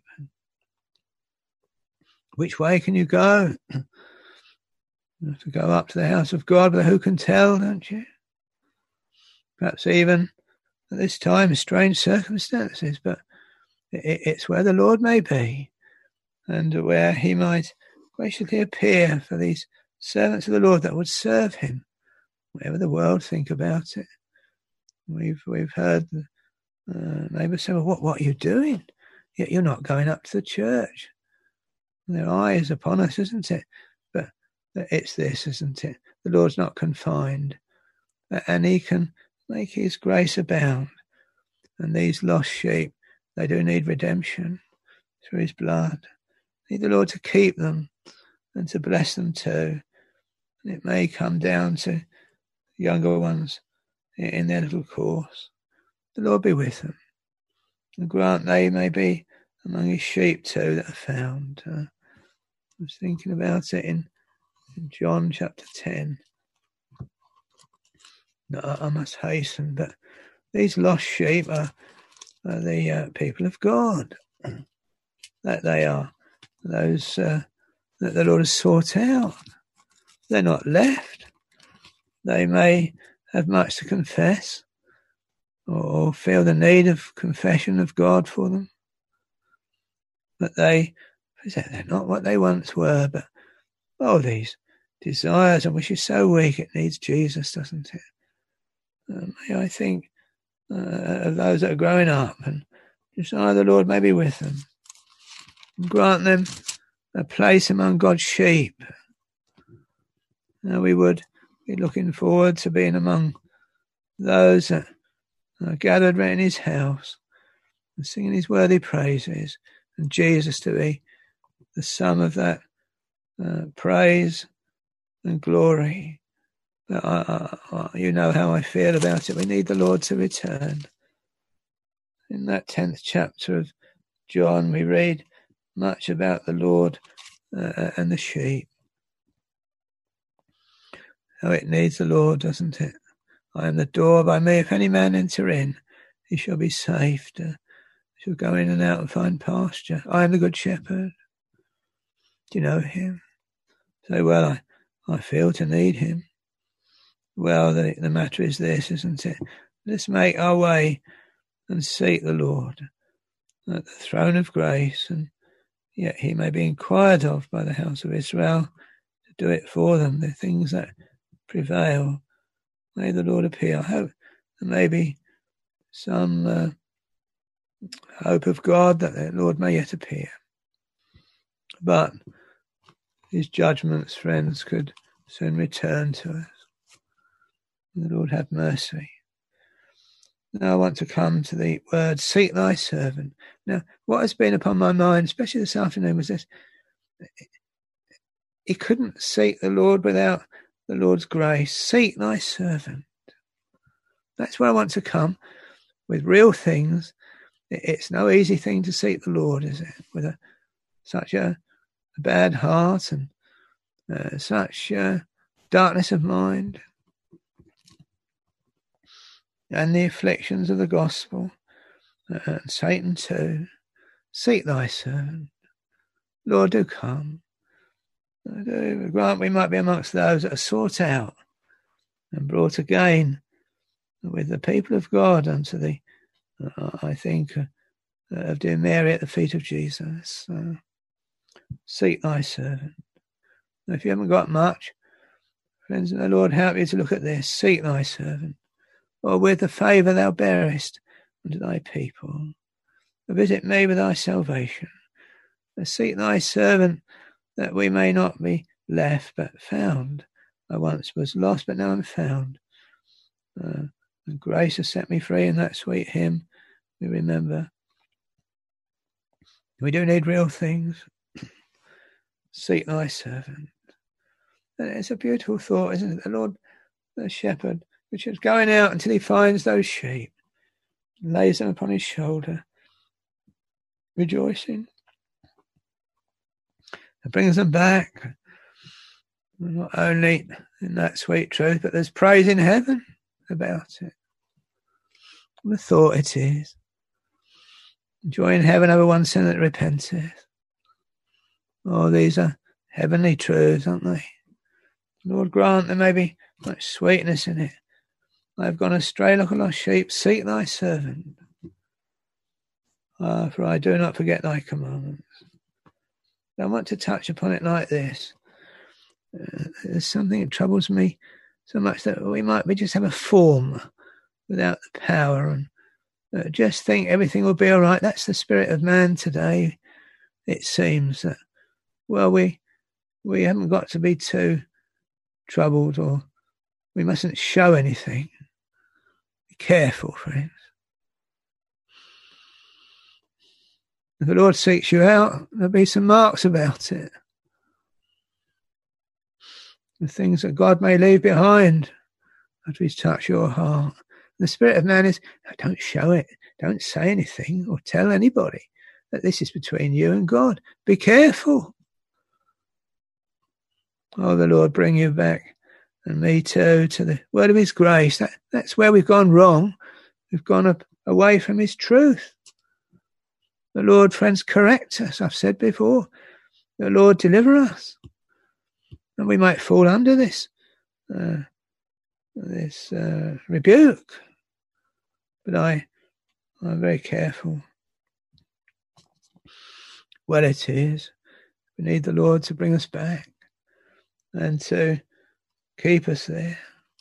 Which way can you go? You have to go up to the house of God, but who can tell, don't you? Perhaps even at this time, strange circumstances, but it, it's where the Lord may be, and where he might graciously appear for these servants of the Lord that would serve him, whatever the world think about it. We've we've heard uh, neighbours say, well, what, what are you doing? You're not going up to the church. And their eye is upon us, isn't it? But it's this, isn't it? The Lord's not confined, and he can make his grace abound. And these lost sheep, they do need redemption through his blood. Need the Lord to keep them and to bless them too. And it may come down to younger ones in their little course. The Lord be with them, and grant they may be among his sheep too that are found. Uh, I was thinking about it in, in John chapter ten. No, I must hasten, but these lost sheep are, are the uh, people of God. That they are those uh, that the Lord has sought out. They're not left. They may have much to confess, or feel the need of confession of God for them, but they they're not what they once were. But oh, these desires and wishes so weak, it needs Jesus, doesn't it? Uh, may I think uh, of those that are growing up, and desire the Lord may be with them, and grant them a place among God's sheep. Now we would be looking forward to being among those that are gathered round his house and singing his worthy praises, and Jesus to be the sum of that uh, praise and glory. But I, I, I, you know how I feel about it. We need the Lord to return. In that tenth chapter of John, we read much about the Lord uh, and the sheep. How it needs the Lord, doesn't it? I am the door. By me, if any man enter in, he shall be saved. Uh, shall go in and out and find pasture. I am the good shepherd. Do you know him? Say, well, I, I feel to need him. Well, the, the matter is this, isn't it? Let's make our way and seek the Lord at the throne of grace, and yet he may be inquired of by the house of Israel to do it for them, the things that prevail. May the Lord appear. I hope there may be some uh, hope of God that the Lord may yet appear. But his judgments, friends, could soon return to us. The Lord have mercy. Now I want to come to the word, seek thy servant. Now, what has been upon my mind, especially this afternoon, was this. He couldn't seek the Lord without the Lord's grace. Seek thy servant. That's where I want to come with real things. It's no easy thing to seek the Lord, is it? With a, such a, a bad heart and uh, such uh, darkness of mind. And the afflictions of the gospel, uh, and Satan too. Seek thy servant. Lord, do come. Do grant we might be amongst those that are sought out and brought again with the people of God unto the, uh, I think, uh, of dear Mary at the feet of Jesus. Uh, seek thy servant. Now, if you haven't got much, friends, the Lord help you to look at this. Seek thy servant. Or with the favour thou bearest unto thy people. Visit me with thy salvation. Seek thy servant, that we may not be left but found. I once was lost, but now I'm found. Uh, and grace has set me free, in that sweet hymn we remember. We do need real things. Seek thy servant. And it's a beautiful thought, isn't it? The Lord, the shepherd, which is going out until he finds those sheep, and lays them upon his shoulder, rejoicing, and brings them back. Not only in that sweet truth, but there's praise in heaven about it. What a thought it is. Joy in heaven over one sinner that repenteth. Oh, these are heavenly truths, aren't they? Lord, grant there may be much sweetness in it. I have gone astray like a lost sheep. Seek thy servant. Ah, for I do not forget thy commandments. I want to touch upon it like this. Uh, there's something that troubles me so much that we might be just have a form without the power, and uh, just think everything will be all right. That's the spirit of man today. It seems that, well, we we haven't got to be too troubled, or we mustn't show anything. Be careful, friends. If the Lord seeks you out, there'll be some marks about it. The things that God may leave behind after he's touched your heart. The spirit of man is, no, don't show it. Don't say anything or tell anybody that this is between you and God. Be careful. Oh, the Lord bring you back, and me too, to the word of his grace. That, that's where we've gone wrong. We've gone up, away from his truth. The Lord, friends, correct us. I've said before, the Lord deliver us. And we might fall under this uh, this uh, rebuke. But I, I'm very careful. Well, it is. We need the Lord to bring us back and to keep us there.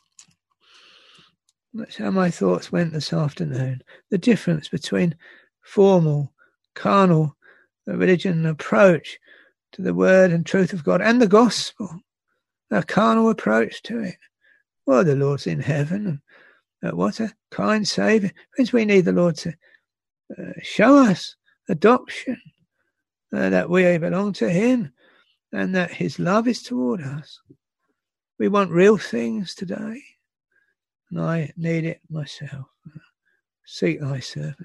That's how my thoughts went this afternoon. The difference between formal, carnal religion approach to the word and truth of God and the gospel, a carnal approach to it. Well, the Lord's in heaven, and uh, what a kind Saviour. Friends, we need the Lord to uh, show us adoption, uh, that we belong to him and that his love is toward us. We want real things today, and I need it myself. Seek thy servant.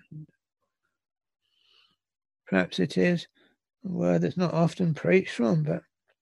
Perhaps it is a word that's not often preached from, but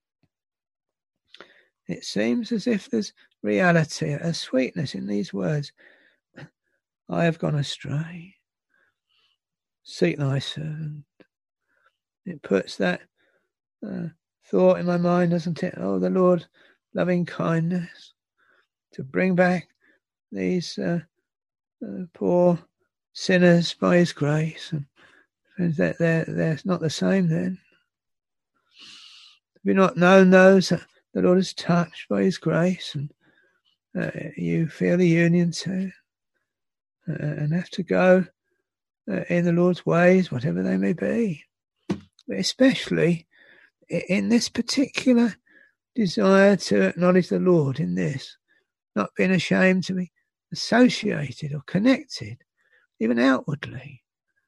it seems as if there's reality, a sweetness in these words. I have gone astray. Seek thy servant. It puts that uh, thought in my mind, doesn't it? Oh, the Lord, loving kindness to bring back these uh, uh, poor sinners by his grace. And friends, they're, they're, they're not the same then. Have you not known those that the Lord has touched by his grace, and uh, you feel the union to, uh, and have to go uh, in the Lord's ways, whatever they may be, but especially in this particular desire to acknowledge the Lord in this, not being ashamed to be associated or connected, even outwardly.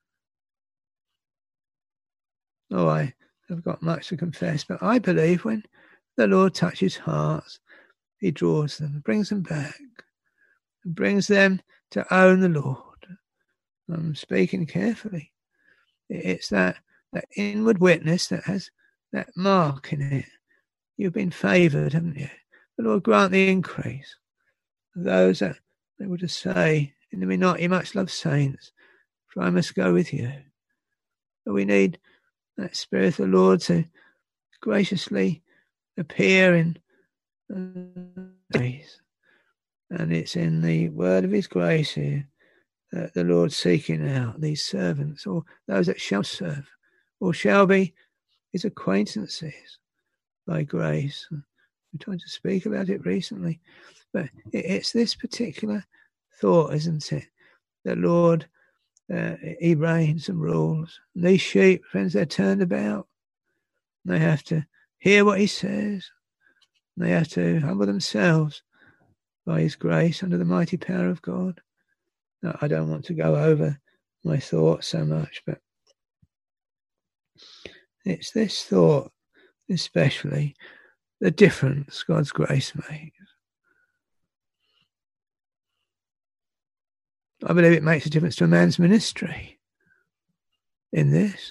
Oh, I have got much to confess, but I believe when the Lord touches hearts, he draws them, brings them back, and brings them to own the Lord. I'm speaking carefully. It's that, that inward witness that has that mark in it. You've been favoured, haven't you? The Lord grant the increase. Those that they were to say, in me not ye much loved saints, for I must go with you. But we need that Spirit of the Lord to graciously appear in days. And it's in the word of his grace here that the Lord seeking out these servants, or those that shall serve, or shall be his acquaintances by grace. We tried to speak about it recently, but it's this particular thought, isn't it? The Lord, uh, he reigns and rules. And these sheep, friends, they're turned about. They have to hear what he says. They have to humble themselves by his grace under the mighty power of God. Now, I don't want to go over my thoughts so much, but it's this thought, especially, the difference God's grace makes. I believe it makes a difference to a man's ministry in this.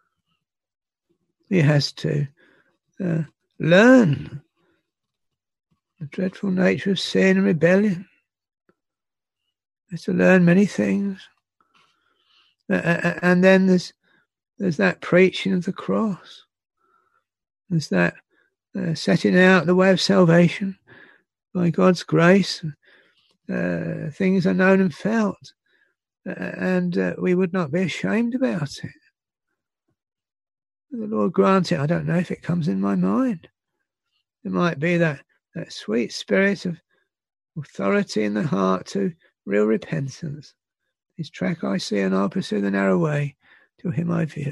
He has to uh, learn the dreadful nature of sin and rebellion. He has to learn many things. Uh, and then there's there's that preaching of the cross. There's that uh, setting out the way of salvation by God's grace. Uh, things are known and felt, uh, and uh, we would not be ashamed about it. The Lord grant it. I don't know if it comes in my mind. There might be that, that sweet spirit of authority in the heart to real repentance. His track I see, and I'll pursue the narrow way, to him I view.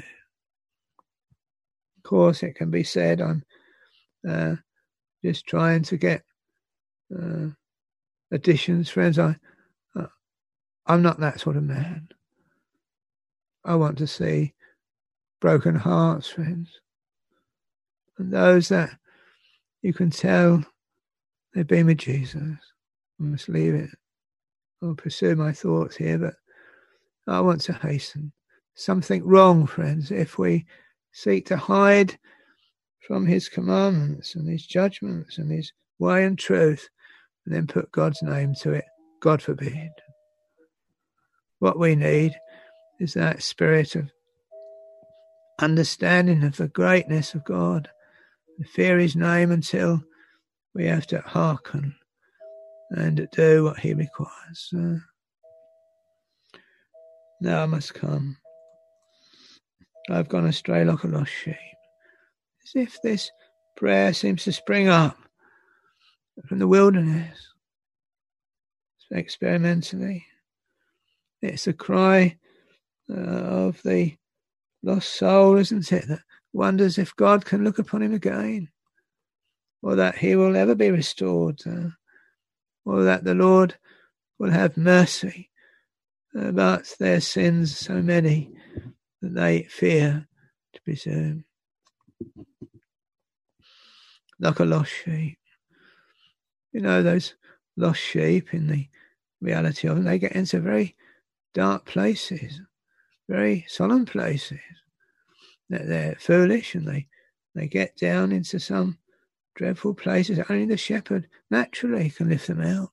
Of course, it can be said I'm uh, just trying to get uh, additions, friends. I, uh, I'm not that sort of man. I want to see broken hearts, friends, and those that you can tell they've been with Jesus. I must leave it. I'll pursue my thoughts here, but I want to hasten. Something wrong, friends, if we seek to hide from his commandments and his judgments and his way and truth, and then put God's name to it. God forbid. What we need is that spirit of understanding of the greatness of God, and fear his name until we have to hearken and do what he requires. Uh, now I must come. I've gone astray like a lost sheep. As if this prayer seems to spring up from the wilderness, experimentally. It's a cry uh, of the lost soul, isn't it, that wonders if God can look upon him again, or that he will ever be restored, uh, or that the Lord will have mercy. Uh, but their sins so many that they fear to presume. Like a lost sheep. You know, those lost sheep, in the reality of them, they get into very dark places, very solemn places. They're, they're foolish, and they, they get down into some dreadful places. Only the shepherd naturally can lift them out.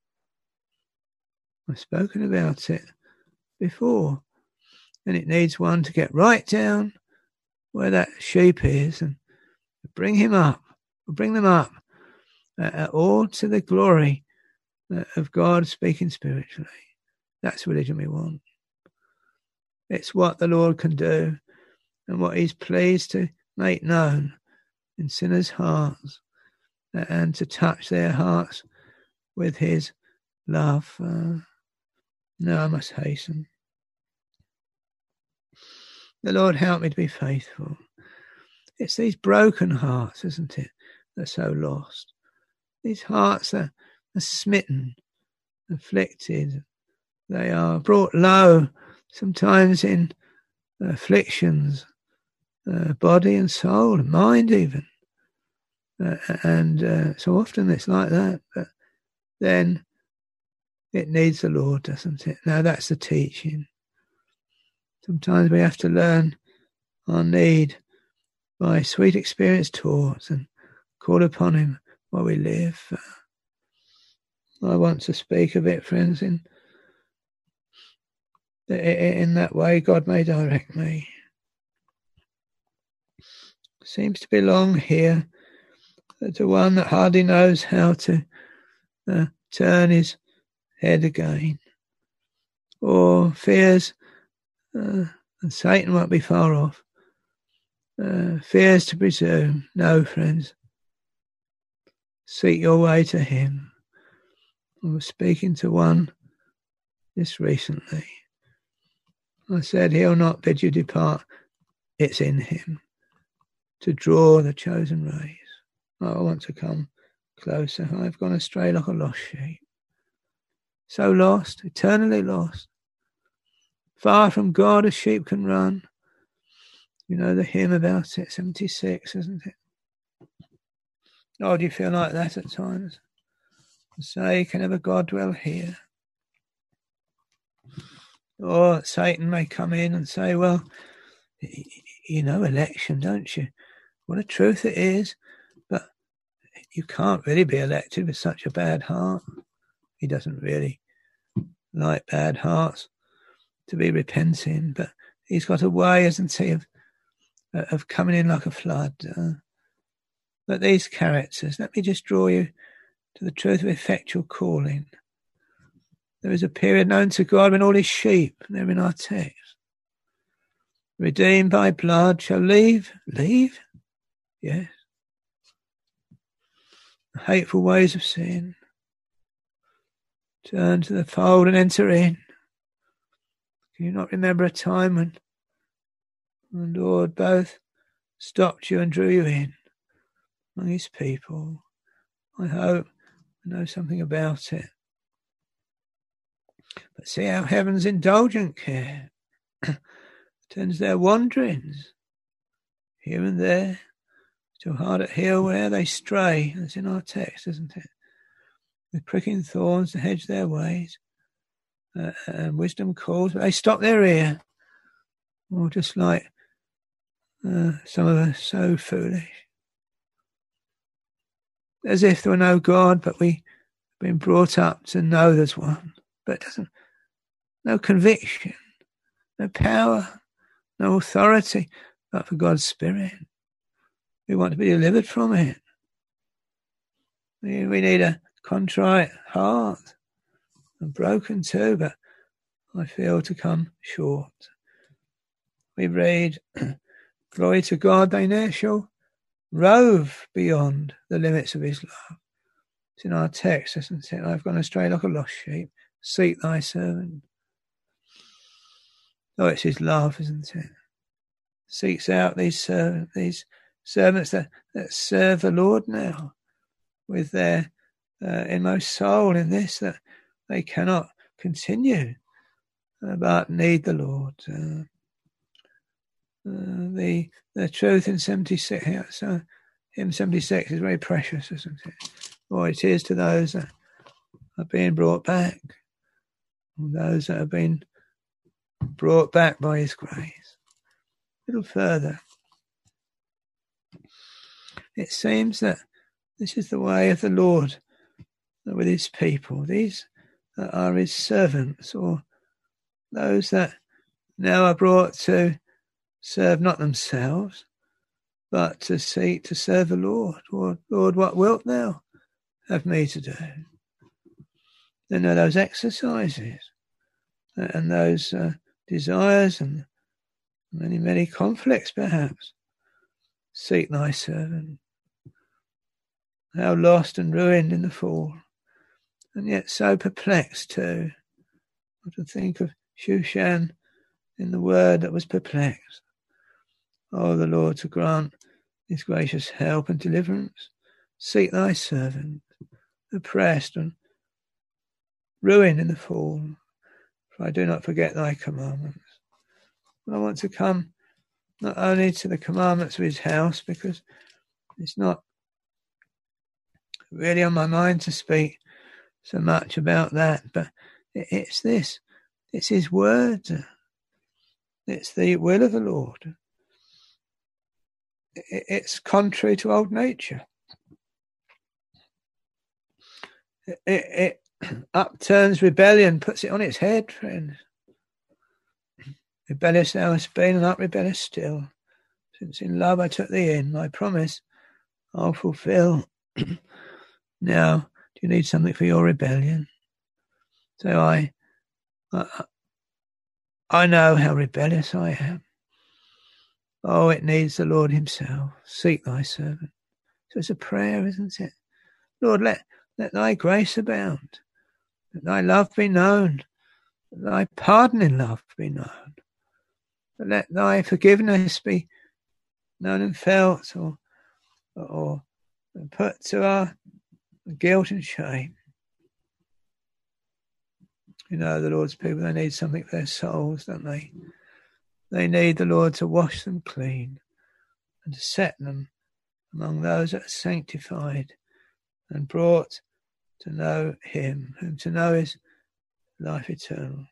I've spoken about it before, and it needs one to get right down where that sheep is and bring him up, bring them up, uh, all to the glory of God speaking spiritually. That's religion we want. It's what the Lord can do and what he's pleased to make known in sinners' hearts and to touch their hearts with his love. Uh, now I must hasten. The Lord help me to be faithful. It's these broken hearts, isn't it, that are so lost. These hearts that are smitten, afflicted. They are brought low, sometimes in afflictions, uh, body and soul, and mind even. Uh, and uh, so often it's like that, but then it needs the Lord, doesn't it? Now that's the teaching. Sometimes we have to learn our need by sweet experience taught and call upon him while we live. Uh, I want to speak of it, friends, in in that way God may direct me. Seems to belong here to one that hardly knows how to uh, turn his head again, or fears, uh, and Satan won't be far off, uh, fears to presume. No, friends, seek your way to him. I was speaking to one just recently. I said, he'll not bid you depart. It's in him to draw the chosen race. I want to come closer. I've gone astray like a lost sheep. So lost, eternally lost. Far from God as sheep can run. You know the hymn about it, seventy-six, isn't it? Oh, do you feel like that at times? Say, can ever God dwell here? Or Satan may come in and say, well, you know election, don't you? What a truth it is. But you can't really be elected with such a bad heart. He doesn't really like bad hearts to be repenting, but he's got a way, hasn't he, of, of coming in like a flood. Uh, but these characters, let me just draw you to the truth of effectual calling. There is a period known to God when all his sheep, they're in our text, redeemed by blood, shall leave, leave? Yes. The hateful ways of sin. Turn to the fold and enter in. Can you not remember a time when the Lord both stopped you and drew you in among his people? I hope I know something about it. But see how heaven's indulgent care turns their wanderings here and there, still hard at heel where they stray. That's in our text, isn't it? With pricking thorns to hedge their ways, uh, and wisdom calls, but they stop their ear. Or just like uh, some of us, so foolish. As if there were no God, but we've been brought up to know there's one. But it doesn't, no conviction, no power, no authority, but for God's Spirit. We want to be delivered from it. We, we need a contrite heart, and broken too, but I feel to come short. We read, glory to God, they ne'er shall rove beyond the limits of his love. It's in our text, isn't it? I've gone astray like a lost sheep. Seek thy servant. Oh, it's his love, isn't it? Seeks out these servants, these servants that, that serve the Lord now with their uh, inmost soul in this, that they cannot continue, uh, but need the Lord. Uh, uh, the the truth in seventy-six, yeah, so hymn seventy-six is very precious, isn't it? Or it is to those that are being brought back, those that have been brought back by his grace. A little further, it seems that this is the way of the Lord with his people. These are his servants, or those that now are brought to serve not themselves, but to seek to serve the Lord. Lord, Lord, what wilt thou have me to do? then there are those exercises and those uh, desires and many, many conflicts perhaps. Seek thy servant. How lost and ruined in the fall, and yet so perplexed too. What to think of Shushan in the word that was perplexed. Oh, the Lord to grant his gracious help and deliverance. Seek thy servant, oppressed and ruined in the fall, for I do not forget thy commandments. I want to come not only to the commandments of his house, because it's not really on my mind to speak so much about that, but it's this. It's his word. It's the will of the Lord. It's contrary to old nature. It, it, it upturns rebellion, puts it on its head, friends. Rebellious thou hast been, and art rebellious still. Since in love I took thee in, my promise I'll fulfill. Now, do you need something for your rebellion? So I, I, I know how rebellious I am. Oh, it needs the Lord himself. Seek thy servant. So it's a prayer, isn't it? Lord, let, let thy grace abound. Let thy love be known. Let thy pardoning love be known. Let thy forgiveness be known and felt, or, or put to our guilt and shame. You know, the Lord's people, they need something for their souls, don't they? They need the Lord to wash them clean and to set them among those that are sanctified and brought to know him, whom to know is life eternal.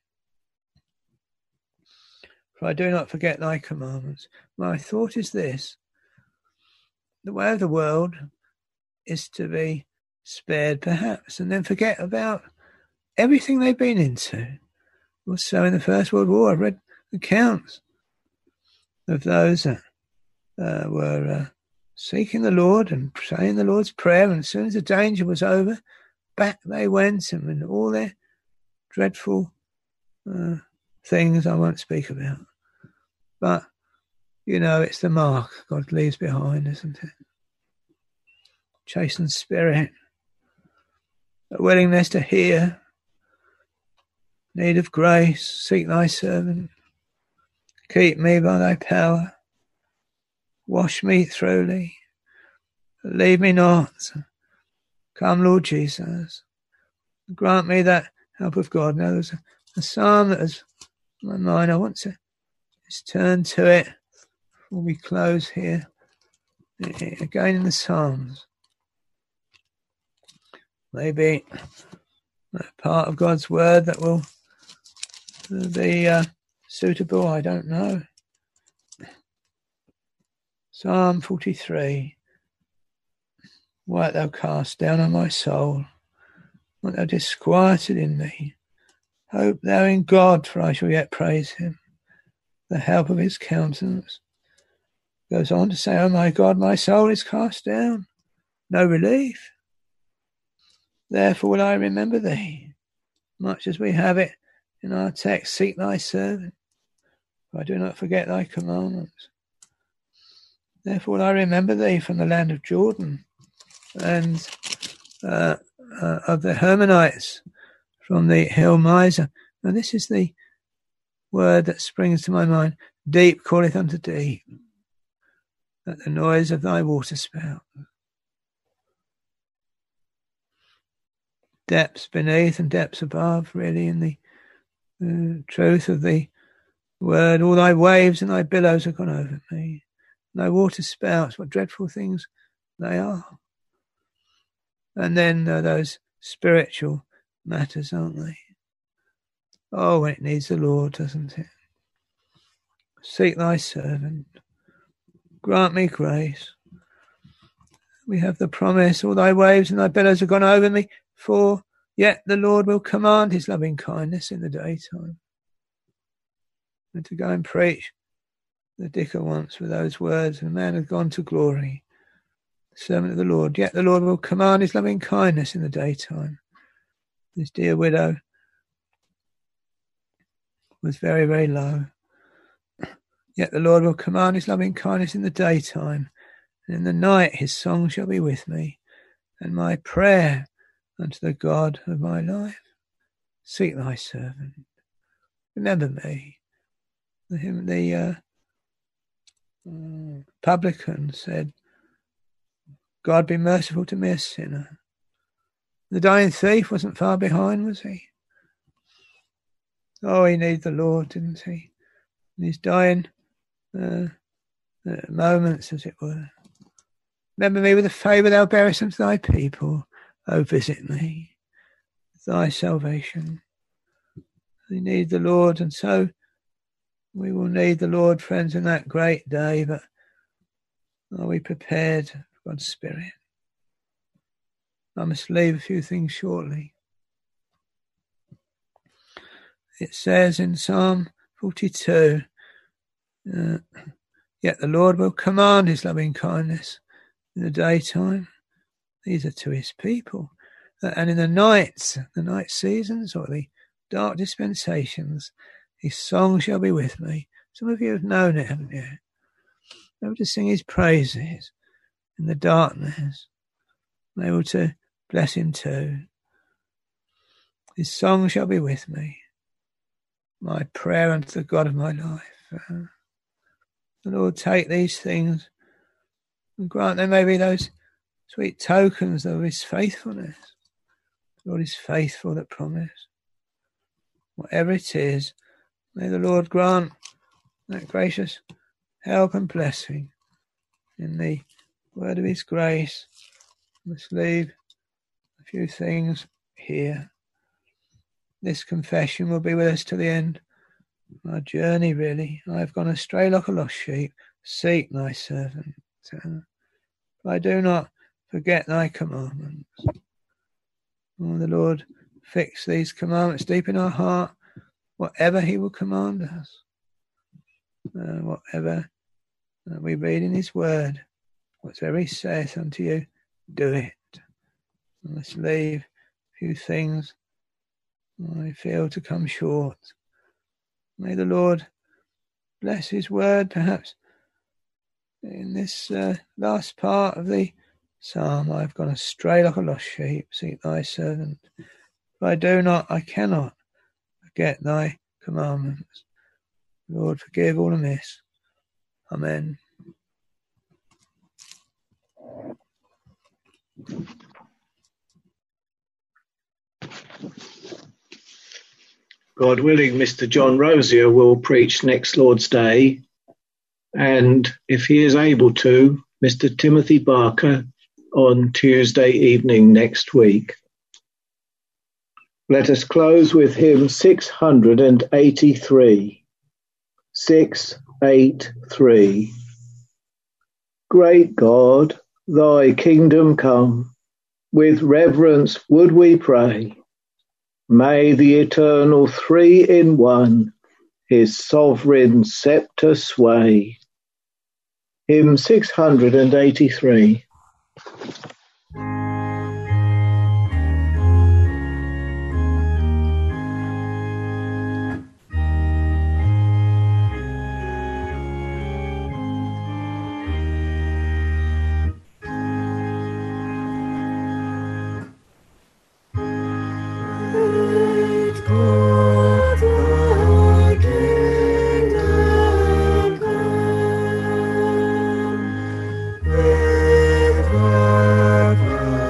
For I do not forget thy commandments. My thought is this: the way of the world is to be spared perhaps, and then forget about everything they've been into. Also in the First World War, I read accounts of those that uh, were uh, seeking the Lord and saying the Lord's Prayer, and as soon as the danger was over, back they went, and in all their dreadful uh, things I won't speak about. But, you know, it's the mark God leaves behind, isn't it? Chastened spirit, a willingness to hear, need of grace. Seek thy servant. Keep me by thy power. Wash me thoroughly. Leave me not. Come, Lord Jesus. Grant me that help of God. Now, there's a, a psalm that is on my mind. I want to just turn to it before we close here. Again in the Psalms. Maybe a part of God's word that will be uh, suitable, I don't know. Psalm forty-three. Why art thou cast down on my soul? Why art thou disquieted in me? Hope thou in God, for I shall yet praise him, the help of his countenance. Goes on to say, O my God, my soul is cast down, no relief. Therefore will I remember thee, much as we have it in our text, seek thy servant, for I do not forget thy commandments. Therefore will I remember thee from the land of Jordan, and uh, uh, of the Hermonites, from the hill Mizar. Now this is the word that springs to my mind. Deep calleth unto deep, at the noise of thy waterspout. Depths beneath and depths above, really, in the uh, truth of the word. All thy waves and thy billows have gone over me. Thy waterspouts, what dreadful things they are. And then uh, those spiritual matters, aren't they? Oh, when it needs the Lord, doesn't it? Seek thy servant. Grant me grace. We have the promise, all thy waves and thy billows have gone over me, for yet the Lord will command his loving kindness in the daytime. And to go and preach the dicker once with those words, the man has gone to glory, the servant of the Lord. Yet the Lord will command his loving kindness in the daytime. This dear widow was very, very low. Yet the Lord will command his loving kindness in the daytime, and in the night his song shall be with me, and my prayer unto the God of my life. Seek thy servant. Remember me. The, him, the uh, uh, publican said, God be merciful to me, a sinner. The dying thief wasn't far behind, was he? Oh, he needed the Lord, didn't he? In his dying uh, uh, moments, as it were. Remember me with the favour thou bearest unto thy people. Oh, visit me with thy salvation. We need the Lord, and so we will need the Lord, friends, in that great day. But are we prepared for God's Spirit? I must leave a few things shortly. It says in Psalm forty-two, uh, yet the Lord will command his loving kindness in the daytime. These are to his people. Uh, and in the nights, the night seasons, or the dark dispensations, his song shall be with me. Some of you have known it, haven't you? Able to sing his praises in the darkness. Able to bless him too. His song shall be with me. My prayer unto the God of my life. Uh, the Lord take these things and grant there may be those sweet tokens of his faithfulness. The Lord is faithful that promised. Whatever it is, may the Lord grant that gracious help and blessing in the word of his grace. I must leave a few things here. This confession will be with us to the end of our journey, really. I have gone astray like a lost sheep. Seek thy servant. But I do not forget thy commandments. Oh, the Lord fix these commandments deep in our heart, whatever he will command us. Uh, whatever uh, we read in his word, whatever he saith unto you, do it. And let's leave a few things I feel to come short. May the Lord bless his word, perhaps in this uh, last part of the psalm. I have gone astray like a lost sheep. Seek thy servant. If I do not, I cannot forget thy commandments. Lord, forgive all amiss. Amen. God willing, Mister John Rosier will preach next Lord's Day, and if he is able to, Mister Timothy Barker on Tuesday evening next week. Let us close with hymn six hundred eighty-three. six eighty-three. Great God, thy kingdom come, with reverence would we pray. May the eternal three in one his sovereign sceptre sway. Hymn six hundred eighty-three. With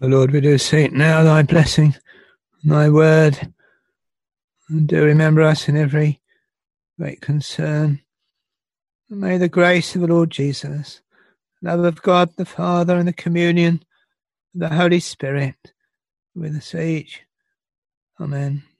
O Lord, we do seek now thy blessing and thy word, and do remember us in every great concern. And may the grace of the Lord Jesus, love of God the Father, and the communion of the Holy Spirit be with us each. Amen.